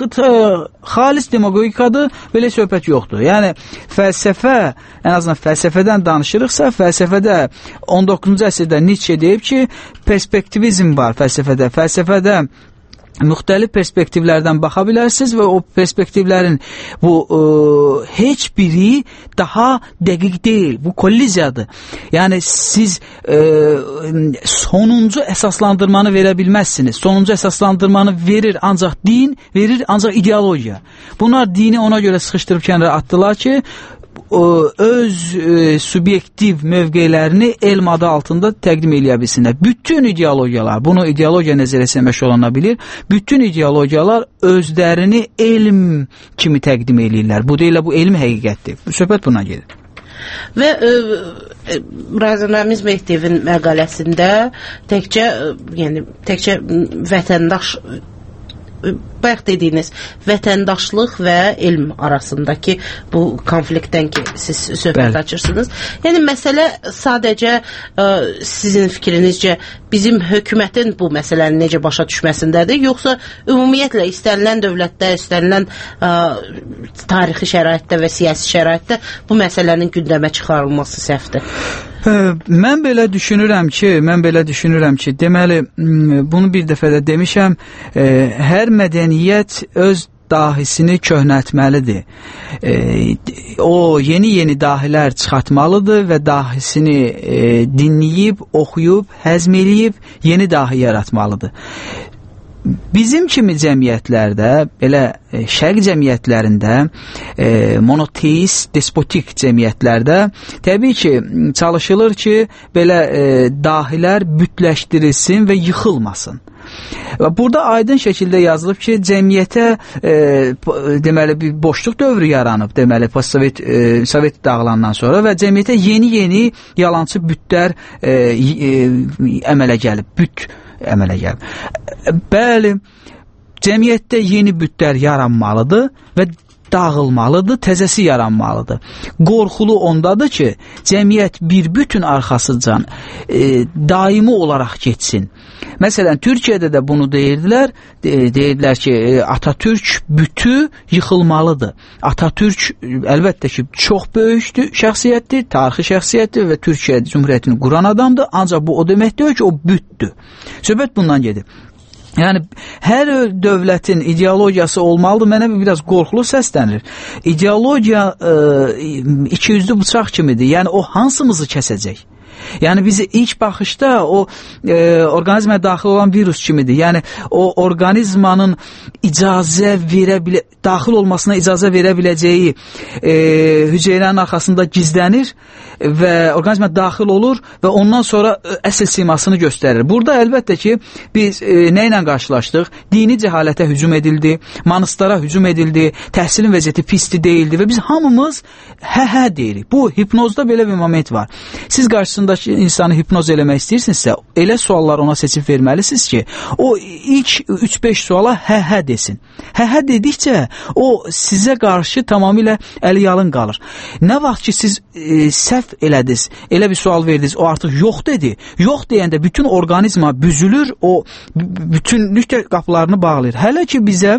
xalis demagogikadır, belə söhbət yoxdur. Yəni, fəlsəfə, ən azından fəlsəfədən danışırıqsa, fəlsəfədə on doqquzuncu əsrdə Nietzsche deyib ki, perspektivizm var fəlsəfədə. Fəlsəfədə müxtəlif perspektivlərdən baxa bilərsiniz və o perspektivlərin bu e, heç biri daha dəqiq deyil. Bu kolliziyadır. Yəni siz e, sonuncu əsaslandırmanı verə bilməzsiniz. Sonuncu əsaslandırmanı verir ancaq din, verir ancaq ideologiya. Bunlar dini ona görə sıxışdırıb kənara atdılar ki, öz e, subyektiv mövqeylərini elm adı altında təqdim eləyə bilsinlər. Bütün ideologiyalar, bunu ideologiya nəzəriyyəsinə məşğul olana bilir, bütün ideologiyalar özlərini elm kimi təqdim eləyirlər. Bu deyil, bu elm həqiqətdir. Söhbət buna gedir.
Və e, Ramiz Mehdiyevin məqaləsində təkcə, yəni, təkcə vətəndaş bayaq dediyiniz vətəndaşlıq və elm arasındakı bu konfliktdən ki siz söhbət Bəli. açırsınız. Yəni məsələ sadəcə ə, sizin fikrinizcə bizim hökumətin bu məsələni necə başa düşməsindədir, yoxsa ümumiyyətlə istənilən dövlətdə, istənilən ə, tarixi şəraitdə və siyasi şəraitdə bu məsələnin gündəmə çıxarılması səhvdir?
Mən belə düşünürəm ki, mən belə düşünürəm ki, deməli, bunu bir dəfə də demişəm, hər mədəniyyət öz dahisini köhnətməlidir. E, o yeni-yeni dahilər çıxartmalıdır və dahisini e, dinləyib, oxuyub, həzm eləyib, yeni dahi yaratmalıdır. Bizim kimi cəmiyyətlərdə, belə e, şərq cəmiyyətlərində, e, monoteist, despotik cəmiyyətlərdə təbii ki, çalışılır ki, belə e, dahilər bütləşdirilsin və yıxılmasın. Burada aydın şəkildə yazılıb ki, cəmiyyətə e, deməli bir boşluq dövrü yaranıb, deməli postsovet e, Sovet dağılandan sonra və cəmiyyətə yeni-yeni yalançı bütlər e, e, əmələ gəlib, büt əmələ gəlib. Bəli, cəmiyyətdə yeni bütlər yaranmalıdır və dağılmalıdır, təzəsi yaranmalıdır. Qorxulu ondadır ki, cəmiyyət bir bütün arxasıcan e, daimi olaraq getsin. Məsələn, Türkiyədə də bunu deyirdilər, de, deyirdilər ki, e, Atatürk bütü yıxılmalıdır. Atatürk əlbəttə ki, çox böyükdür, şəxsiyyətdir, tarixi şəxsiyyətdir və Türkiyə Cumhuriyyətini quran adamdır, ancaq bu o demək deyil ki, o bütdür. Söhbət bundan gedir. Yəni, hər dövlətin ideologiyası olmalıdır, mənə biraz qorxulu səslənir. İdeologiya e, iki yüzlü bıçaq kimidir, yəni o hansımızı kəsəcək? Yəni bizi ilk baxışda o e, orqanizmə daxil olan virus kimidir. Yəni o orqanizmanın icazə verə bilə, daxil olmasına icazə verə biləcəyi e, hüceyrənin arxasında gizlənir və orqanizmə daxil olur və ondan sonra əsl simasını göstərir. Burada əlbəttə ki, biz e, nə ilə qarşılaşdıq? Dini cəhalətə hücum edildi, manistlara hücum edildi, təhsilin vəziyyəti pisli deyildi və biz hamımız hə-hə deyirik. Bu, hipnozda belə bir moment var. Siz qarşısında insanı hipnoz eləmək istəyirsinizsə, elə suallar ona seçib verməlisiniz ki, o ilk üç beş suala hə-hə desin. Hə-hə dedikcə, o sizə qarşı tamamilə əli-yalın qalır. Nə vaxt ki, siz e, səhv elədiniz, elə bir sual verdiniz, o artıq yox dedi. Yox deyəndə bütün orqanizma büzülür, o bütünlük qapılarını bağlayır. Hələ ki, bizə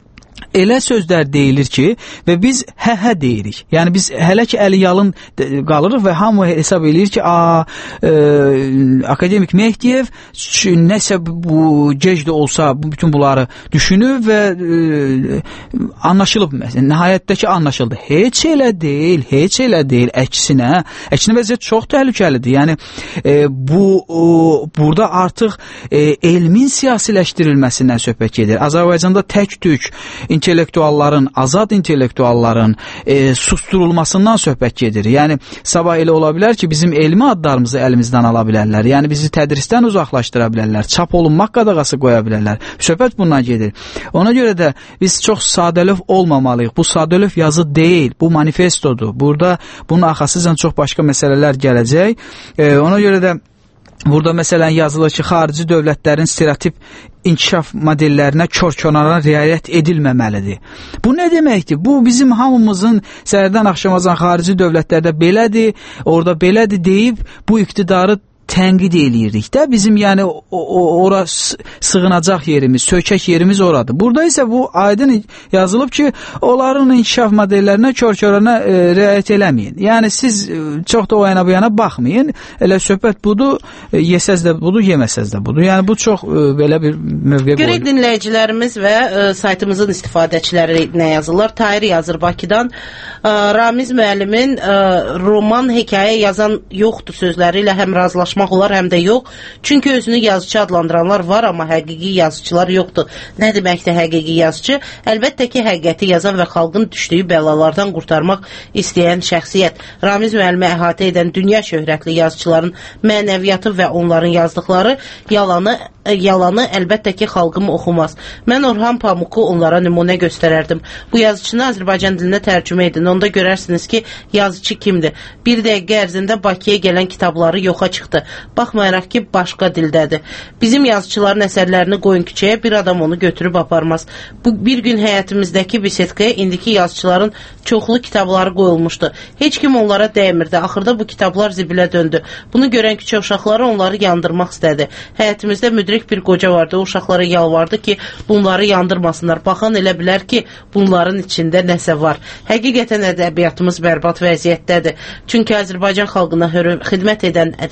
elə sözlər deyilir ki, və biz hə-hə deyirik. Yəni biz hələ ki əli-yalın qalırıq və hamı hesab edir ki, a, e, akademik Mehdiyev nəsə bu gec də olsa bütün bunları düşünüb və e, anlaşılıb. Məsələn, nəhayətdəki anlaşıldı. Heç elə deyil, heç elə deyil. Əksinə, əksinə vəziyyət çox təhlükəlidir. Yəni e, bu o, burada artıq e, elmin siyasiləşdirilməsindən söhbət gedir. Azərbaycanda tək-tük intellektualların, azad intellektualların e, susturulmasından söhbət gedir. Yəni, sabah elə ola bilər ki, bizim elmi adlarımızı əlimizdən ala bilərlər. Yəni, bizi tədrisdən uzaqlaşdıra bilərlər. Çap olunmaq qadağası qoya bilərlər. Söhbət bundan gedir. Ona görə də biz çox sadəlöv olmamalıyıq. Bu sadəlöv yazı deyil, bu manifestodur. Burada bunun arxasıcan çox başqa məsələlər gələcək. E, ona görə də burada məsələn yazılır ki, xarici dövlətlərin stereotip inkişaf modellərinə kör-könara riayət edilməməlidir. Bu nə deməkdir? Bu bizim hamımızın səhərdən axşamazan xarici dövlətlərdə belədir, orada belədir deyib bu iqtidarı tənqid eləyirik də. Bizim yəni o, o, ora sığınacaq yerimiz, sökək yerimiz oradır. Burada isə bu aydın yazılıb ki, onların inkişaf modellərinə kör-körənə e, riayət eləməyin. Yəni siz e, çox da o yana bu yana baxmayın. Elə söhbət budur, e, yesəz də budur, yeməsəz də budur. Yəni bu çox e, belə bir mövqe qoyulur. Görək
dinləyicilərimiz və e, saytımızın istifadəçiləri nə yazırlar? Tahir yazır Bakıdan. E, Ramiz müəllimin e, roman, hekayə yazan yoxdur sözləri ilə həm razılaşmaq olar, həm də yox. Çünki özünü yazıcı adlandıranlar var, amma həqiqi yazıcılar yoxdur. Nə deməkdir həqiqi yazıcı? Əlbəttə ki, həqiqəti yazan və xalqın düşdüyü bəlalardan qurtarmaq istəyən şəxsiyyət. Ramiz müəllimi əhatə edən dünya şöhrətli yazıcıların mənəviyyatı və onların yazdıqları yalanı yalanı əlbəttə ki, xalqım oxumaz. Mən Orhan Pamuku onlara nümunə göstərərdim. Bu yazıcını Azərbaycan dilinə tərcümə edin. Onda görərsiniz ki, yazıcı kimdir? Bir dəqiqə ərzində Bakıya gələn kitabları yoxa çıxdı. Baxmayaraq ki, başqa dildədir. Bizim yazıcıların əsərlərini qoyun küçəyə, bir adam onu götürüb aparmaz. Bu bir gün həyətimizdəki bisetkaya indiki yazıcıların çoxlu kitabları qoyulmuşdu. Heç kim onlara dəymirdi. Axırda bu kitablar zibilə döndü. Bunu görən küçə uşaqları onları yandırmaq istədi. Həyətimizdə müdrik bir qoca vardı. O uşaqlara yalvardı ki, bunları yandırmasınlar. Baxan elə bilər ki, bunların içində nəsə var. Həqiqətən ədəbiyyatımız bərbad vəziyyətdədir. Çünki Azərbaycan xalqına xidmət edən ədəbiyyat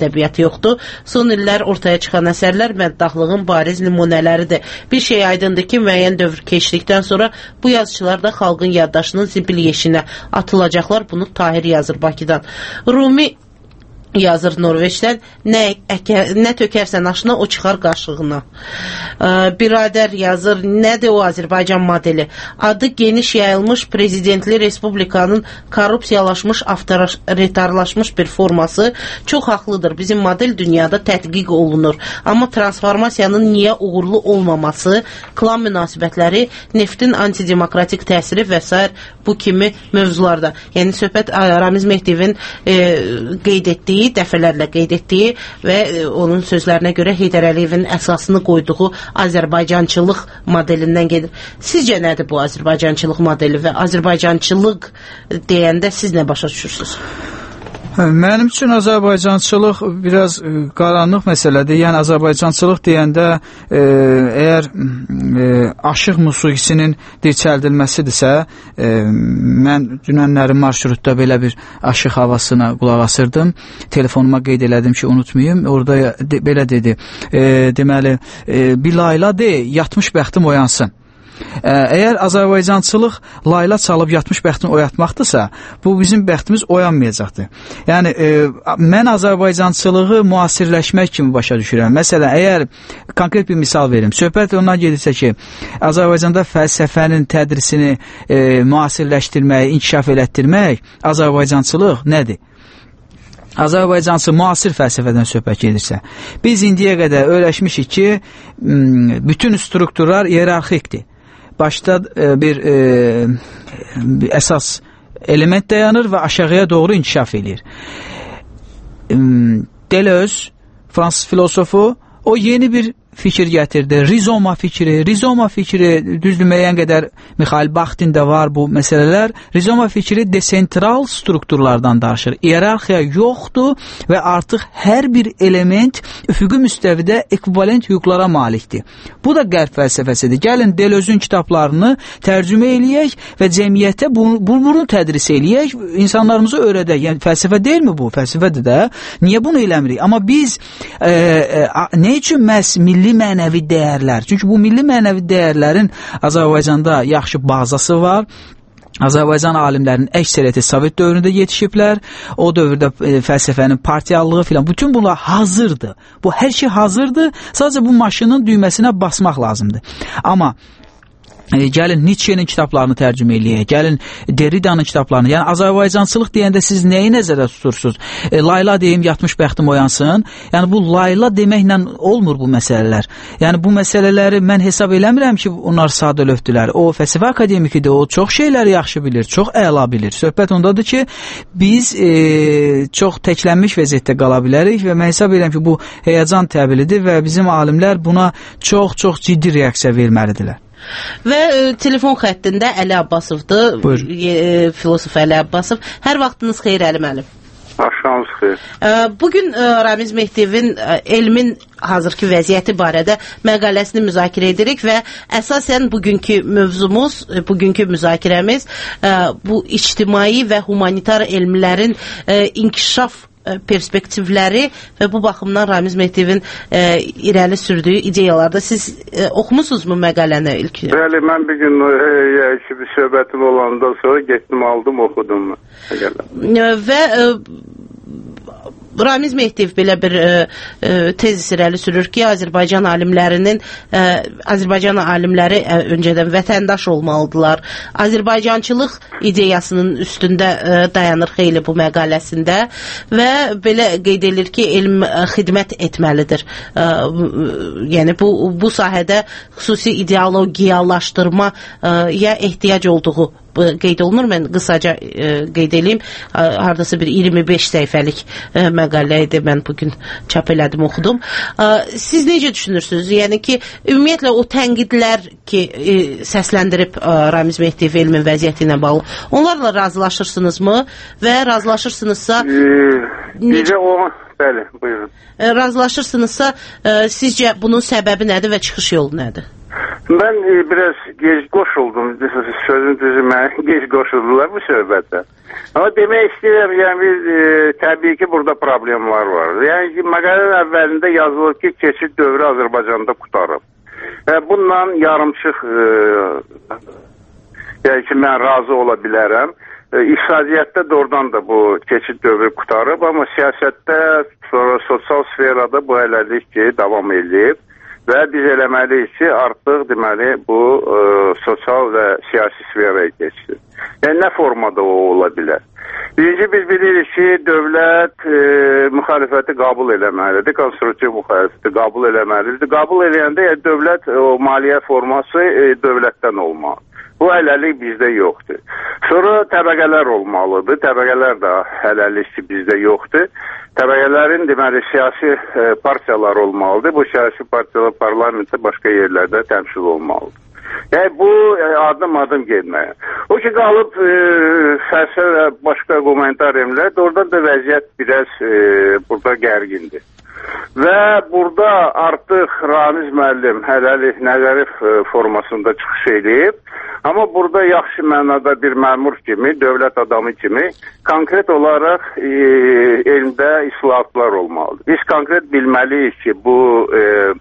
yoxdur. Son illər ortaya çıxan əsərlər məddahlığın bariz nümunələridir. Bir şey aydındır ki, müəyyən dövr keçdikdən sonra bu yazıçılar da xalqın yaddaşının zibil yeşinə atılacaqlar. Bunu Tahir yazır Bakıdan. Rumi yazır Norveçdən, nə, əkə, nə tökərsən aşına, o çıxar qaşığına. Ee, Biradər yazır, nədir o Azərbaycan modeli? Adı geniş yayılmış prezidentli respublikanın korrupsiyalaşmış, avtoritarlaşmış bir forması çox haqlıdır. Bizim model dünyada tətbiq olunur. Amma transformasiyanın niyə uğurlu olmaması, klan münasibətləri, neftin antidemokratik təsiri və s. bu kimi mövzularda. Yəni, söhbət Ramiz Mehdiyevin e, qeyd etdiyi, dəfələrlə qeyd etdiyi və onun sözlərinə görə Heydər Əliyevin əsasını qoyduğu Azərbaycançılıq modelindən gedir. Sizcə nədir bu Azərbaycançılıq modeli və Azərbaycançılıq deyəndə siz nə başa düşürsünüz?
Mənim üçün Azərbaycançılıq biraz qaranlıq məsələdir. Yəni Azərbaycançılıq deyəndə e, əgər e, aşıq musiqisinin dirçəldilməsidirsə, e, mən dünənləri marşrutda belə bir aşıq havasına qulaq asırdım. Telefonuma qeyd elədim ki, unutmayım. Orada de, belə dedi. E, deməli, e, bir layla de, yatmış bəxtim oyansın. Əgər Azərbaycançılıq layla çalıb yatmış bəxtini oyatmaqdırsa, bu bizim bəxtimiz oyanmayacaqdır. Yəni, e, mən Azərbaycançılığı müasirləşmək kimi başa düşürəm. Məsələn, əgər konkret bir misal verim, söhbət ondan gedirsə ki, Azərbaycanda fəlsəfənin tədrisini e, müasirləşdirmək, inkişaf elətdirmək, Azərbaycançılıq nədir? Azərbaycançı müasir fəlsəfədən söhbət gedirsə, biz indiyə qədər öyrəşmişik ki, bütün strukturlar iyerarxikdir. Başda bir, e, bir əsas element dayanır və aşağıya doğru inkişaf edir. Deleuze, Fransız filosofu, o yeni bir fikir gətirdi. Rizoma fikri, rizoma fikri düzdür müəyyən qədər Mikhail Baxtin də var bu məsələlər. Rizoma fikri desentral strukturlardan danışır. İyerarxiya yoxdur və artıq hər bir element üfüqi müstəvidə ekvivalent hüquqlara malikdir. Bu da qərb fəlsəfəsidir. Gəlin Deleuze'ün kitablarını tərcümə eləyək və cəmiyyətə bunu, bunu tədris eləyək, insanlarımızı öyrədək. Yəni fəlsəfə deyilmi bu? Fəlsəfədir də. Niyə bunu eləmirik? Amma biz e, e, nə üçün məhz milli milli mənəvi dəyərlər. Çünki bu milli mənəvi dəyərlərin Azərbaycanda yaxşı bazası var. Azərbaycan alimlərinin əksəriyyəti Sovet dövründə yetişiblər. O dövrdə e, fəlsəfənin partiyallığı filan, bütün bunlar hazırdır. Bu hər şey hazırdır. Sadəcə bu maşının düyməsinə basmaq lazımdır. Amma E, gəlin Nietzsche'nin kitablarını tərcümə eləyək, gəlin Derrida'nın kitablarını, yəni Azərbaycançılıq deyəndə siz nəyi nəzərdə tutursunuz? E, layla deyim, yatmış bəxtim oyansın. Yəni bu layla deməklə olmur bu məsələlər. Yəni bu məsələləri mən hesab eləmirəm ki, onlar sadə löfdülər. O fəlsəfə akademikidir, o çox şeyləri yaxşı bilir, çox əla bilir. Söhbət ondadır ki, biz e, çox təklənmiş vəziyyətdə qala bilərik və mən hesab edirəm ki, bu həyəcan təbilidir və bizim alimlər buna çox-çox ciddi reaksiya verməlidirlər.
Və e, telefon xəttində Əli Abbasovdur, e, filosof Əli Abbasov. Hər vaxtınız xeyir Əli müəllim.
Axşamınız xeyir.
E, bugün e, Ramiz Mehdiyevin e, elmin hazırki vəziyyəti barədə məqaləsini müzakirə edirik və əsasən bugünkü mövzumuz, e, bugünkü müzakirəmiz e, bu ictimai və humanitar elmlərin e, inkişaf perspektivləri və bu baxımdan Ramiz Mehdiyevin e, irəli sürdüyü ideyalarda siz e, oxumusunuz mu məqaləni ilk?
Bəli, mən bir gün e, bir söhbətim olandan sonra getdim, aldım, oxudum.
E, və e, Ramiz Mehdiyev belə bir e, e, tezis irəli sürür ki, Azərbaycan alimlərinin e, Azərbaycan alimləri e, öncədən vətəndaş olmalıdırlar. Azərbaycançılıq ideyasının üstündə e, dayanır xeyli bu məqaləsində və belə qeyd edilir ki, elm e, xidmət etməlidir. E, yəni bu bu sahədə xüsusi ideologiyalaşdırma e, ya ehtiyac olduğu qeyd olunur. Mən qısaca e, qeyd edeyim. Hardasa bir iyirmi beş səhifəlik e, məqalə idi. Mən bugün çap elədim, oxudum. E, siz necə düşünürsünüz? Yəni ki, ümumiyyətlə o tənqidlər ki, e, səsləndirib e, Ramiz Mehdiyev elmin vəziyyəti ilə bağlı, onlarla razılaşırsınızmı? Və razılaşırsınızsa
e, necə o? Bəli, buyurun.
E, razılaşırsınızsa, e, sizcə bunun səbəbi nədir və çıxış yolu nədir?
Mən e, biraz gec qoşuldum, sözün düzü mən gec qoşuldular bu söhbətə. Amma demək istəyirəm, yəni e, təbii ki, burada problemlər var. Yəni ki, məqalənin əvvəlində yazılır ki, keçid dövrü Azərbaycanda qutarıb. Və bununla yarımçıq e, yəni ki, mən razı ola bilərəm. E, İqtisadiyyatda doğrudan da bu keçid dövrü qutarıb, amma siyasətdə, sonra sosial sferada bu hələlik ki, davam edib. Və biz eləməliyik ki, artıq deməli bu e, sosial və siyasi sferaya keçsin. Yəni nə formada o ola bilər? Birinci biz bilirik ki, dövlət e, müxalifəti qəbul eləməlidir, konstruktiv müxalifəti qəbul eləməlidir. Qəbul eləyəndə yəni, dövlət o maliyyə forması e, dövlətdən olmalı. Bu hələlik bizdə yoxdur. Sonra təbəqələr olmalıdır. Təbəqələr də hələlik ki, bizdə yoxdur. Təbəqələrin deməli siyasi e, partiyalar olmalıdır. Bu siyasi partiyalar parlamentdə başqa yerlərdə təmsil olmalıdır. Yəni bu e, adım-adım getməyə. O ki qalıb e, fəlsəfə və başqa komentariyemlər, oradan da vəziyyət biraz e, burada gərgindir. Və burada artıq Ramiz müəllim hələlik nəzəri formasında çıxış edib. Amma burada yaxşı mənada bir məmur kimi, dövlət adamı kimi konkret olaraq e, elmdə islahatlar olmalıdır. Biz konkret bilməliyik ki, bu e,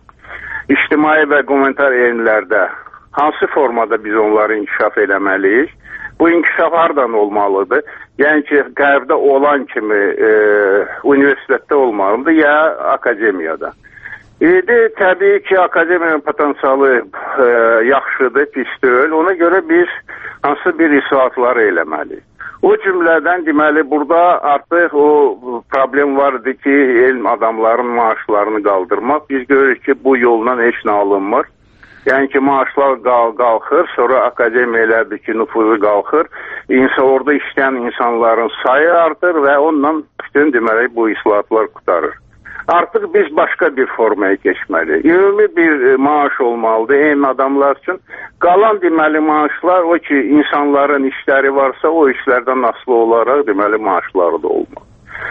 ictimai və komentar elmlərdə hansı formada biz onları inkişaf eləməliyik? Bu inkişaf hardan olmalıdır? Yəni ki, qərbdə olan kimi e, universitetdə olmalıdır ya akademiyada. İndi təbii ki, akademiyanın potensialı e, yaxşıdır, pis deyil. Ona görə biz hansı bir islahatları eləməliyik. O cümlədən deməli, burada artıq o problem vardı ki, elm adamların maaşlarını qaldırmaq. Biz görürük ki, bu yolla heç nə alınmır. Yəni ki, maaşlar qalxır, sonra akademiyalardır ki, nüfuzu qalxır. İnsan, orada işləyən insanların sayı artır və onunla bütün deməli, bu islahatlar qutarır. Artıq biz başqa bir formaya keçməliyik. Ümumi bir maaş olmalıdır eyni adamlar üçün. Qalan deməli maaşlar o ki, insanların işləri varsa o işlərdən asılı olaraq deməli maaşları da olmalı.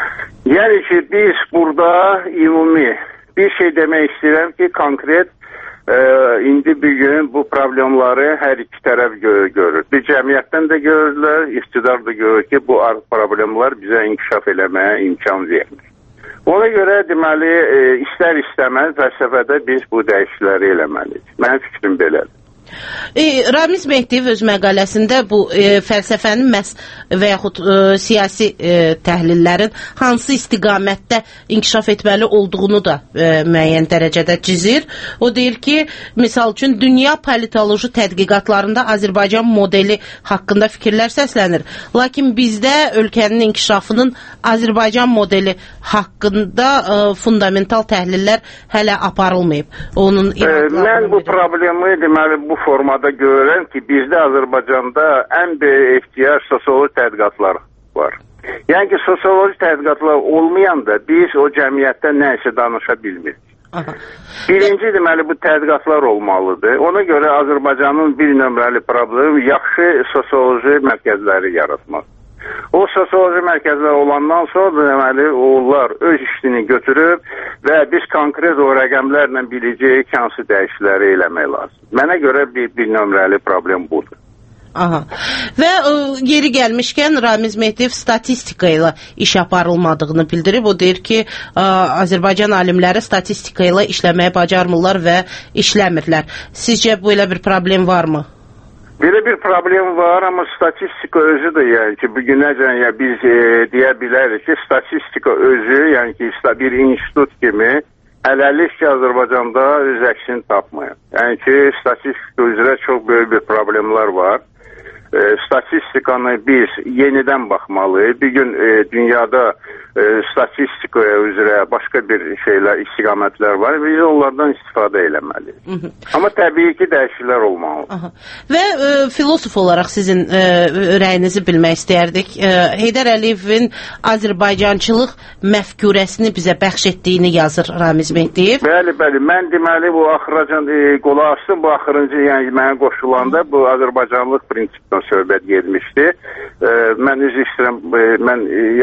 Yəni ki, biz burada ümumi bir şey demək istəyirəm ki, konkret e, indi bir gün bu problemləri hər iki tərəf gör görür. Bir cəmiyyətdən də görürlər, iqtidar da görür ki, bu problemlər bizə inkişaf eləməyə imkan vermir. Ona görə deməli, e, istər-istəməz fəlsəfədə biz bu dəyişiklikləri eləməliyik. Mənim fikrim belədir.
E, Ramiz Mehdiyev öz məqaləsində bu e, fəlsəfənin məhz və yaxud e, siyasi e, təhlillərin hansı istiqamətdə inkişaf etməli olduğunu da e, müəyyən dərəcədə çizir. O deyir ki, misal üçün dünya politoloji tədqiqatlarında Azərbaycan modeli haqqında fikirlər səslənir. Lakin bizdə ölkənin inkişafının Azərbaycan modeli haqqında e, fundamental təhlillər hələ aparılmayıb. Onun
e, mən bu problemi deməli bu formada görürəm ki, bizdə Azərbaycanda ən böyük ehtiyac sosioloji tədqiqatlar var. Yəni ki, sosioloji tədqiqatlar olmayanda biz o cəmiyyətdə nəsə danışa bilmirik. Aha. Birinci deməli bu tədqiqatlar olmalıdır. Ona görə Azərbaycanın bir nömrəli problemi yaxşı sosioloji mərkəzləri yaratmaq. O sosioloji mərkəzlər olandan sonra deməli onlar öz işini götürüb və biz konkret o rəqəmlərlə biləcəyik hansı dəyişiklikləri eləmək lazım. Mənə görə bir, bir nömrəli problem budur.
Aha. Və ə, yeri gəlmişkən Ramiz Mehdiyev statistika ilə iş aparılmadığını bildirib. O deyir ki, ə, Azərbaycan alimləri statistika ilə işləməyə bacarmırlar və işləmirlər. Sizcə bu elə bir problem varmı?
Belə bir problem var, amma statistika özü də yəni ki, bugünəcən ya biz e, deyə bilərik ki, statistika özü, yəni ki, bir institut kimi hələlik ki, Azərbaycanda öz əksini tapmıyor. Yəni ki, statistika üzrə çox böyük bir problemlər var. E, statistikanı biz yenidən baxmalıyıq. Bir gün e, dünyada e, statistika üzrə başqa bir şeylər, istiqamətlər var. Biz onlardan istifadə eləməliyik. Hı -hı. Amma təbii ki, dəyişikliklər olmalı.
Aha. Və e, filosof olaraq sizin e, rəyinizi bilmək istəyərdik. E, Heydər Əliyevin Azərbaycançılıq məfkurəsini bizə bəxş etdiyini yazır Ramiz Mehdiyev.
Bəli, bəli. Mən deməli bu axıracan e, qola açdım. Bu axırıncı yəni mənə qoşulanda bu Azərbaycanlıq prinsipdən söhbət getmişdi. E, mən üzr istəyirəm, e, mən e, yaxşı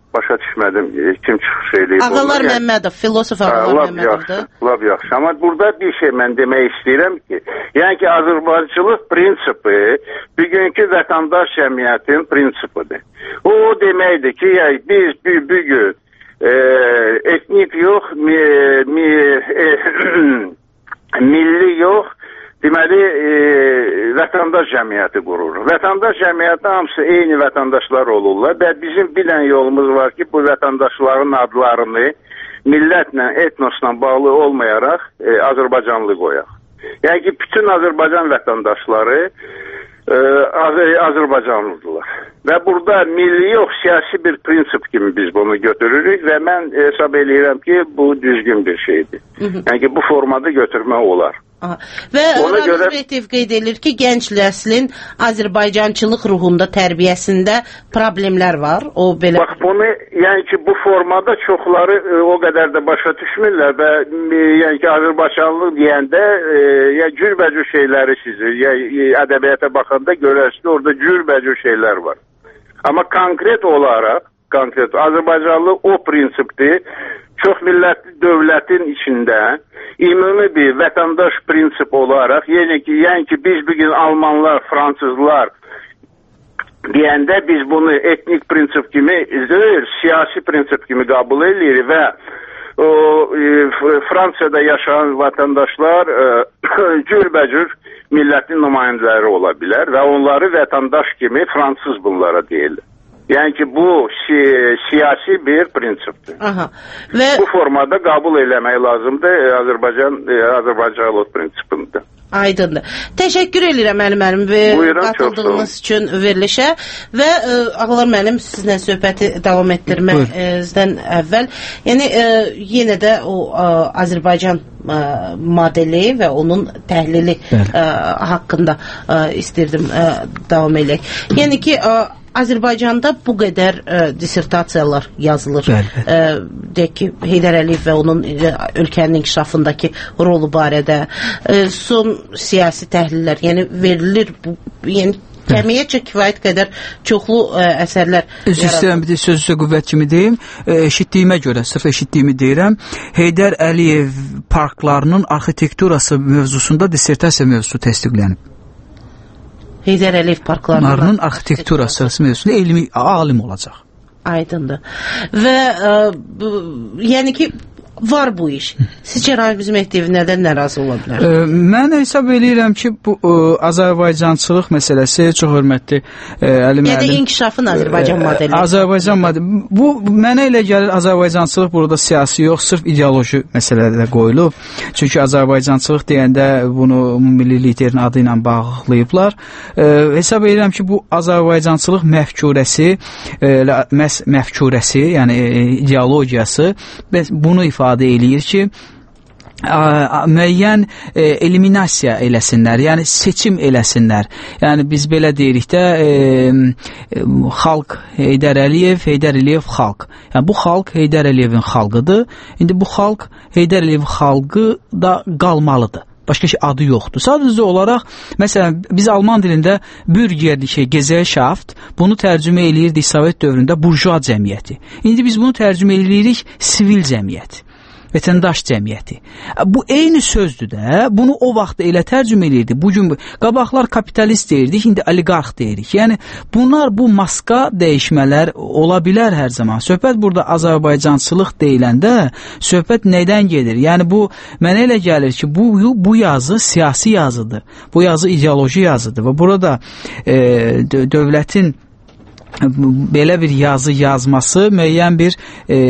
başa düşmədim kim çıxış eləyib.
Ağalar yəni, Məmmədov, filosof Ağalar Məmmədovdur.
Lab yaxşı. Amma burada bir şey mən demək istəyirəm ki, yəni ki, azərbaycılıq prinsipi bugünkü vətəndaş cəmiyyətin prinsipidir. O, o deməkdir ki, yəni, biz bugün e, etnik yox, mi, mi, e, milli yox, deməli, e, vətəndaş cəmiyyəti qurur. Vətəndaş cəmiyyəti hamısı eyni vətəndaşlar olurlar və bizim bilən yolumuz var ki, bu vətəndaşların adlarını millətlə, etnosla bağlı olmayaraq e, Azərbaycanlı qoyaq. Yəni ki, bütün Azərbaycan vətəndaşları e, Azərbaycanlıdırlar. Və burada milli yox, siyasi bir prinsip kimi biz bunu götürürük və mən hesab eləyirəm ki, bu düzgün bir şeydir. Yəni ki, bu formada götürmək olar.
Aha. Və Ramaz görə... Reytev qeyd edir ki, gənc nəslin Azərbaycançılıq ruhunda, tərbiyəsində problemlər var. O belə...
Bax, bunu, yəni ki, bu formada çoxları e, o qədər də başa düşmürlər və e, yəni ki, Azərbaycanlıq deyəndə e, yəni, cürbəcür şeyləri sizir. Yəni, ədəbiyyata baxanda görərsiniz ki, orada cürbəcür şeylər var. Amma konkret olaraq, konkret, Azərbaycanlıq o prinsipdir, çox millətli dövlətin içində ümumi bir vətəndaş prinsip olaraq, yəni ki, yəni ki biz bugün Almanlar, Fransızlar deyəndə biz bunu etnik prinsip kimi, zöyür, siyasi prinsip kimi qəbul edirik və o, e, Fransiyada yaşayan vətəndaşlar e, cürbəcür millətin nümayəndələri ola bilər və onları vətəndaş kimi Fransız bunlara deyilir. Yəni ki, bu si siyasi bir prinsipdir.
Aha. Və...
Bu formada qəbul eləmək lazımdır Azərbaycan Azərbaycanlıq prinsipində.
Aydındır. Təşəkkür edirəm mənim mənim və qatıldığınız üçün verilişə və ə, Ağalar mənim sizlə söhbəti davam etdirməkdən əvvəl, yəni ə, yenə də o ə, Azərbaycan ə, modeli və onun təhlili ə, haqqında ə, istirdim ə, davam eləyək. Yəni ki, ə, Azərbaycanda bu qədər ə, dissertasiyalar yazılır. Ə, deyək ki, Heydər Əliyev və onun ə, ölkənin inkişafındakı rolu barədə ə, son siyasi təhlillər, yəni verilir bu, yəni Cəmiyyətcə kifayət qədər çoxlu ə, əsərlər
Öz istəyirəm bir söz üzə qüvvət kimi deyim. Eşitdiyimə görə, sırf eşitdiyimi deyirəm. Heydər Əliyev parklarının arxitekturası mövzusunda dissertasiya mövzusu təsdiqlənib.
Heydər Əliyev parklarının
arxitekturası mövzusunda elmi alim olacaq.
Aydındır. Və ə, bu, yəni ki var bu iş. Sizcə Ramiz Mehdiyev nədən narazı ola bilər?
E, mən hesab eləyirəm ki, bu e, Azərbaycançılıq məsələsi çox hörmətli e, Əli müəllim.
Yəni inkişafın Azərbaycan modeli.
E, Azərbaycan modeli. Bu mənə elə gəlir Azərbaycançılıq burada siyasi yox, sırf ideoloji məsələdə qoyulub. Çünki Azərbaycançılıq deyəndə bunu milli liderin adı ilə bağlayıblar. E, hesab eləyirəm ki, bu Azərbaycançılıq məfkurəsi, e, məs məfkurəsi, yəni e, ideologiyası bunu ifadə ifadə eləyir ki, ə, müəyyən e, eliminasiya eləsinlər, yəni seçim eləsinlər. Yəni biz belə deyirik də e, e, xalq Heydər Əliyev, Heydər Əliyev xalq. Yəni bu xalq Heydər Əliyevin xalqıdır. İndi bu xalq Heydər Əliyev xalqı da qalmalıdır. Başqa şey adı yoxdur. Sadəcə olaraq, məsələn, biz alman dilində bürgerli şey, Gesellschaft, bunu tərcümə eləyirdik Sovet dövründə burjua cəmiyyəti. İndi biz bunu tərcümə eləyirik sivil cəmiyyət, vətəndaş cəmiyyəti. Bu eyni sözdür də, bunu o vaxt elə tərcümə eləyirdi. Bugün qabaqlar kapitalist deyirdik, indi oliqarx deyirik. Yəni bunlar, bu maska dəyişmələr ola bilər hər zaman. Söhbət burada Azərbaycançılıq deyiləndə söhbət nədən gedir? Yəni bu mənə elə gəlir ki, bu bu yazı siyasi yazıdır. Bu yazı ideoloji yazıdır və burada e, dövlətin belə bir yazı yazması müəyyən bir e,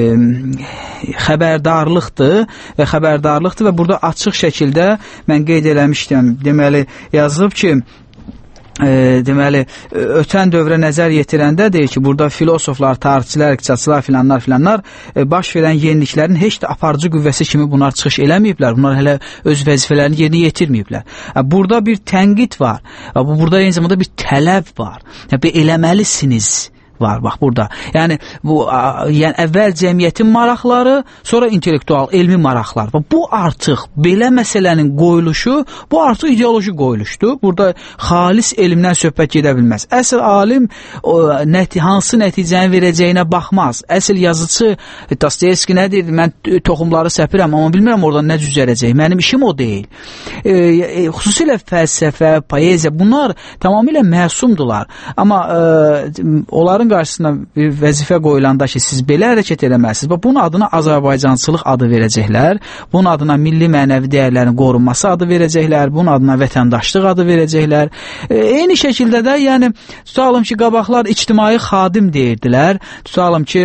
xəbərdarlıqdır və xəbərdarlıqdır və burada açıq şəkildə mən qeyd eləmişdim, deməli yazılıb ki, E, deməli, ötən dövrə nəzər yetirəndə deyir ki, burada filosoflar, tarixçilər, iqtisadçılar filanlar filanlar e, baş verən yeniliklərin heç də aparıcı qüvvəsi kimi bunlar çıxış eləməyiblər. Bunlar hələ öz vəzifələrini yerinə yetirməyiblər. E, burada bir tənqid var. E, burada eyni zamanda bir tələb var. E, bir eləməlisiniz. var bax burada. Yəni bu yəni əvvəl cəmiyyətin maraqları, sonra intellektual elmi maraqlar. Bu artıq belə məsələnin qoyuluşu, bu artıq ideoloji qoyuluşdur. Burada xalis elmdən söhbət gedə bilməz. Əsl alim o, nəti, hansı nəticəni verəcəyinə baxmaz. Əsl yazıcı Dostoyevski nə deyir? Mən toxumları səpirəm, amma bilmirəm oradan nə cüzərəcək. Mənim işim o deyil. E, e, xüsusilə fəlsəfə, poeziya, bunlar tamamilə məsumdular. Amma e, onların qarşısına bir vəzifə qoyulanda ki, siz belə hərəkət edəməzsiniz. Bunun adına Azərbaycançılıq adı verəcəklər. Bunun adına milli mənəvi dəyərlərin qorunması adı verəcəklər. Bunun adına vətəndaşlıq adı verəcəklər. E, eyni şəkildə də, yəni, tutalım ki, qabaqlar ictimai xadim deyirdilər. Tutalım ki,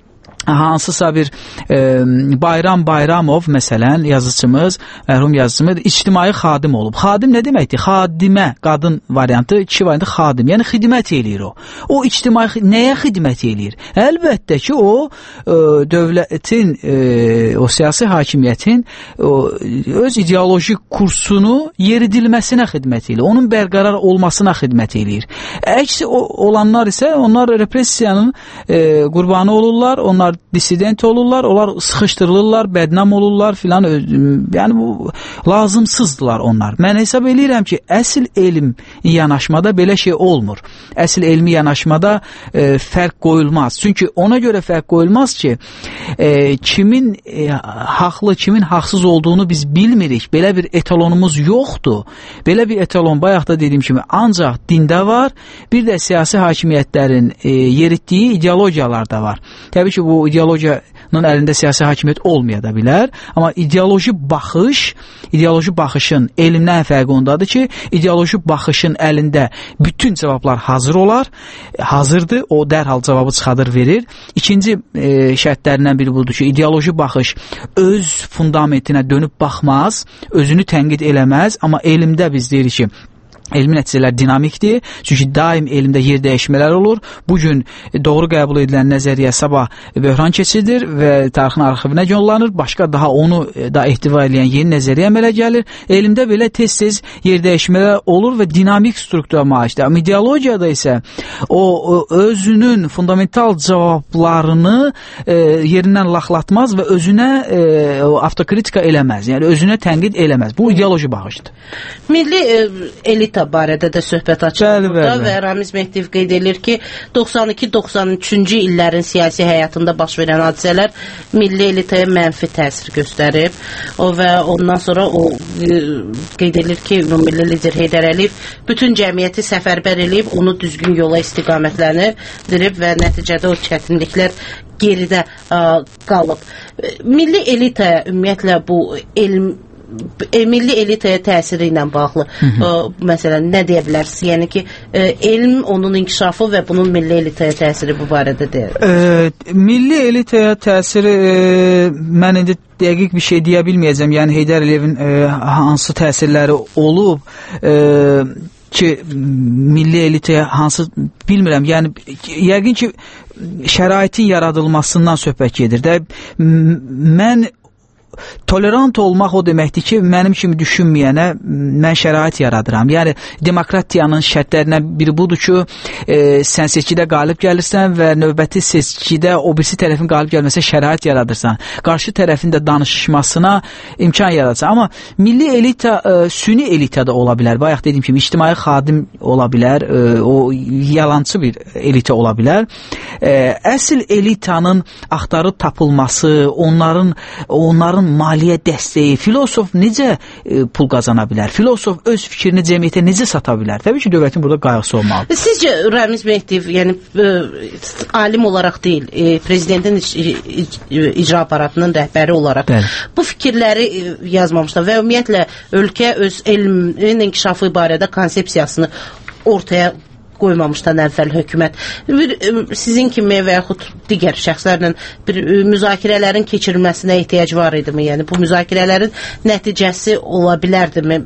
hansısa bir e, Bayram Bayramov məsələn yazıcımız, mərhum yazıcımız ictimai xadim olub. Xadim nə deməkdir? Xadimə, qadın variantı, kişi variantı xadim. Yəni xidmət eləyir o. O ictimai nəyə xidmət eləyir? Əlbəttə ki, o e, dövlətin, e, o siyasi hakimiyyətin o, öz ideoloji kursunu yeridilməsinə xidmət eləyir. Onun bərqərar olmasına xidmət eləyir. Əksi olanlar isə onlar repressiyanın e, qurbanı olurlar, onlar dissident olurlar, onlar sıxışdırılırlar, bədnam olurlar filan. Yəni bu lazımsızdılar onlar. Mən hesab eləyirəm ki, əsl elm yanaşmada belə şey olmur. Əsl elmi yanaşmada e, fərq qoyulmaz. Çünki ona görə fərq qoyulmaz ki, e, kimin e, haqlı, kimin haqsız olduğunu biz bilmirik. Belə bir etalonumuz yoxdur. Belə bir etalon bayaq da dediyim kimi ancaq dində var, bir də siyasi hakimiyyətlərin e, yeritdiyi ideologiyalar da var. Təbii ki, bu ideologiyanın əlində siyasi hakimiyyət olmaya da bilər, amma ideoloji baxış, ideoloji baxışın elmdən fərqi ondadır ki, ideoloji baxışın əlində bütün cavablar hazır olar, hazırdır, o dərhal cavabı çıxadır, verir. İkinci e, şərtlərindən biri budur ki, ideoloji baxış öz fundamentinə dönüb baxmaz, özünü tənqid eləməz, amma elmdə biz deyirik ki, elmi nəticələr dinamikdir. Çünki daim elmdə yer dəyişmələr olur. Bugün doğru qəbul edilən nəzəriyyə sabah böhran keçidir və tarixin arxivinə yollanır. Başqa daha onu da ehtiva edən yeni nəzəriyyə əmələ gəlir. Elmdə belə tez-tez yer dəyişmələr olur və dinamik struktura malikdir. Amma ideologiyada isə o, o özünün fundamental cavablarını e, yerindən laxlatmaz və özünə e, avtokritika eləməz. Yəni özünə tənqid eləməz. Bu ideoloji baxışdır.
Milli e, elita barədə də söhbət açılır burada və Ramiz Mehdiyev qeyd edir ki, doxsan iki doxsan üçüncü illərin siyasi həyatında baş verən hadisələr milli elitaya mənfi təsir göstərib. O və ondan sonra o e, qeyd edir ki, milli lider Heydər Əliyev bütün cəmiyyəti səfərbər eləyib, onu düzgün yola istiqamətləndirib və nəticədə o çətinliklər geridə ə, qalıb. Milli elitaya ümumiyyətlə bu elm E, milli elitaya təsiri ilə bağlı e, məsələn nə deyə bilərsiniz? Yəni ki, e, elm, onun inkişafı və bunun milli elitaya təsiri bu barədə deyir.
E, milli elitaya təsiri e, mən indi dəqiq bir şey deyə bilməyəcəm. Yəni Heydər Əliyevin e, hansı təsirləri olub e, ki, milli elitaya hansı bilmirəm. Yəni yəqin ki, şəraitin yaradılmasından söhbət gedir də. Mən tolerant olmaq o deməkdir ki, mənim kimi düşünməyənə mən şərait yaradıram. Yəni, demokratiyanın şərtlərindən biri budur ki, e, sən seçkidə qalib gəlirsən və növbəti seçkidə o birisi tərəfin qalib gəlməsə şərait yaradırsan. Qarşı tərəfin də danışmasına imkan yaradırsan. Amma milli elita, e, süni elita da ola bilər. Bayaq dediyim kimi, ictimai xadim ola bilər, e, o yalancı bir elita ola bilər. E, əsl elitanın axtarıb tapılması, onların onların maliyyə dəstəyi, filosof necə e, pul qazana bilər? Filosof öz fikrini cəmiyyətə necə sata bilər? Təbii ki, dövlətin burada qayğısı olmalıdır.
Sizcə Ramiz Mehdiyev, yəni e, alim olaraq deyil, e, prezidentin ic ic icra aparatının rəhbəri olaraq Bəli. bu fikirləri e, yazmamışlar və ümumiyyətlə ölkə öz elmin inkişafı barədə konsepsiyasını ortaya qoymamışdan əvvəl hökumət bir, sizin kimi və yaxud digər şəxslərlə bir müzakirələrin keçirilməsinə ehtiyac var idimi? Yəni bu müzakirələrin nəticəsi ola bilərdimi?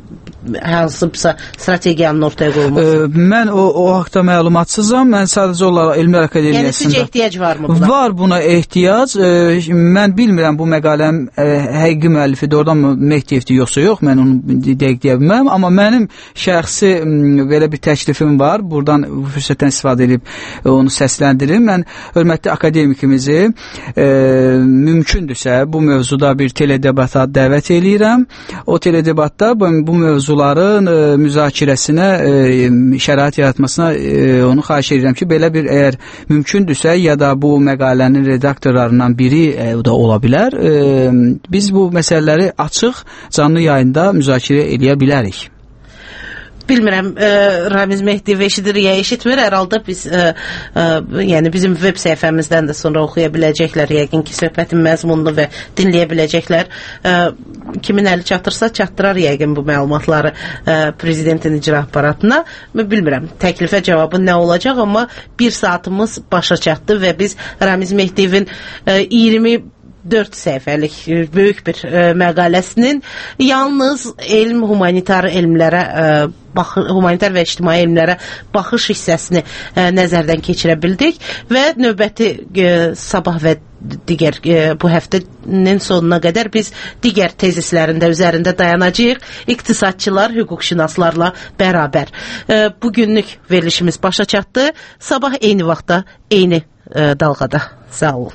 hansısa strategiyanın ortaya qoyulması?
E, mən o, o haqda məlumatsızam. Mən sadəcə olaraq Elmlər Akademiyasında...
Yəni sizcə ehtiyac var mı buna?
Var buna ehtiyac. E, mən bilmirəm bu məqalənin e, həqiqi müəllifi doğrudan mı Mehdiyevdir yoxsa yox. Mən onu dəqiq deyə bilməm. Amma mənim şəxsi m, belə bir təklifim var. Buradan bu fürsətdən istifadə edib e, onu səsləndirim. Mən hörmətli akademikimizi e, mümkündürsə bu mövzuda bir teledebata dəvət eləyirəm. O teledebatda bu, bu mövzuların e, müzakirəsinə, e, şərait yaratmasına e, onu xahiş edirəm ki, belə bir əgər mümkündürsə ya da bu məqalənin redaktorlarından biri e, da ola bilər. E, biz bu məsələləri açıq, canlı yayında müzakirə eləyə bilərik.
Bilmirəm, e, Ramiz Mehdiyev eşidir ya eşitmir. Hər halda biz e, e, yəni bizim web səhifəmizdən də sonra oxuya biləcəklər. Yəqin ki, söhbətin məzmununu və dinləyə biləcəklər. E, kimin əli çatırsa çatdırar yəqin bu məlumatları e, prezidentin icra aparatına. Bilmirəm, təklifə cavabı nə olacaq, amma bir saatımız başa çatdı və biz Ramiz Mehdiyevin e, iyirmi dörd səhifəlik böyük bir e, məqaləsinin yalnız elm, humanitar elmlərə e, baxı, humanitar və ictimai elmlərə baxış hissəsini e, nəzərdən keçirə bildik və növbəti e, sabah və digər e, bu həftənin sonuna qədər biz digər tezislərində üzərində dayanacağıq. İqtisadçılar, hüquqşünaslarla bərabər. E, bugünlük verilişimiz başa çatdı. Sabah eyni vaxtda, eyni e, dalğada. Sağ olun.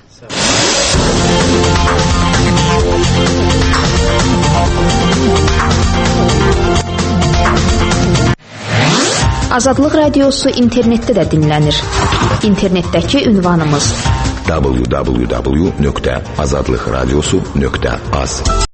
Azadlıq Radiosu internetdə də dinlənir. İnternetdəki ünvanımız
w w w nöqtə azadlıqradiosu nöqtə az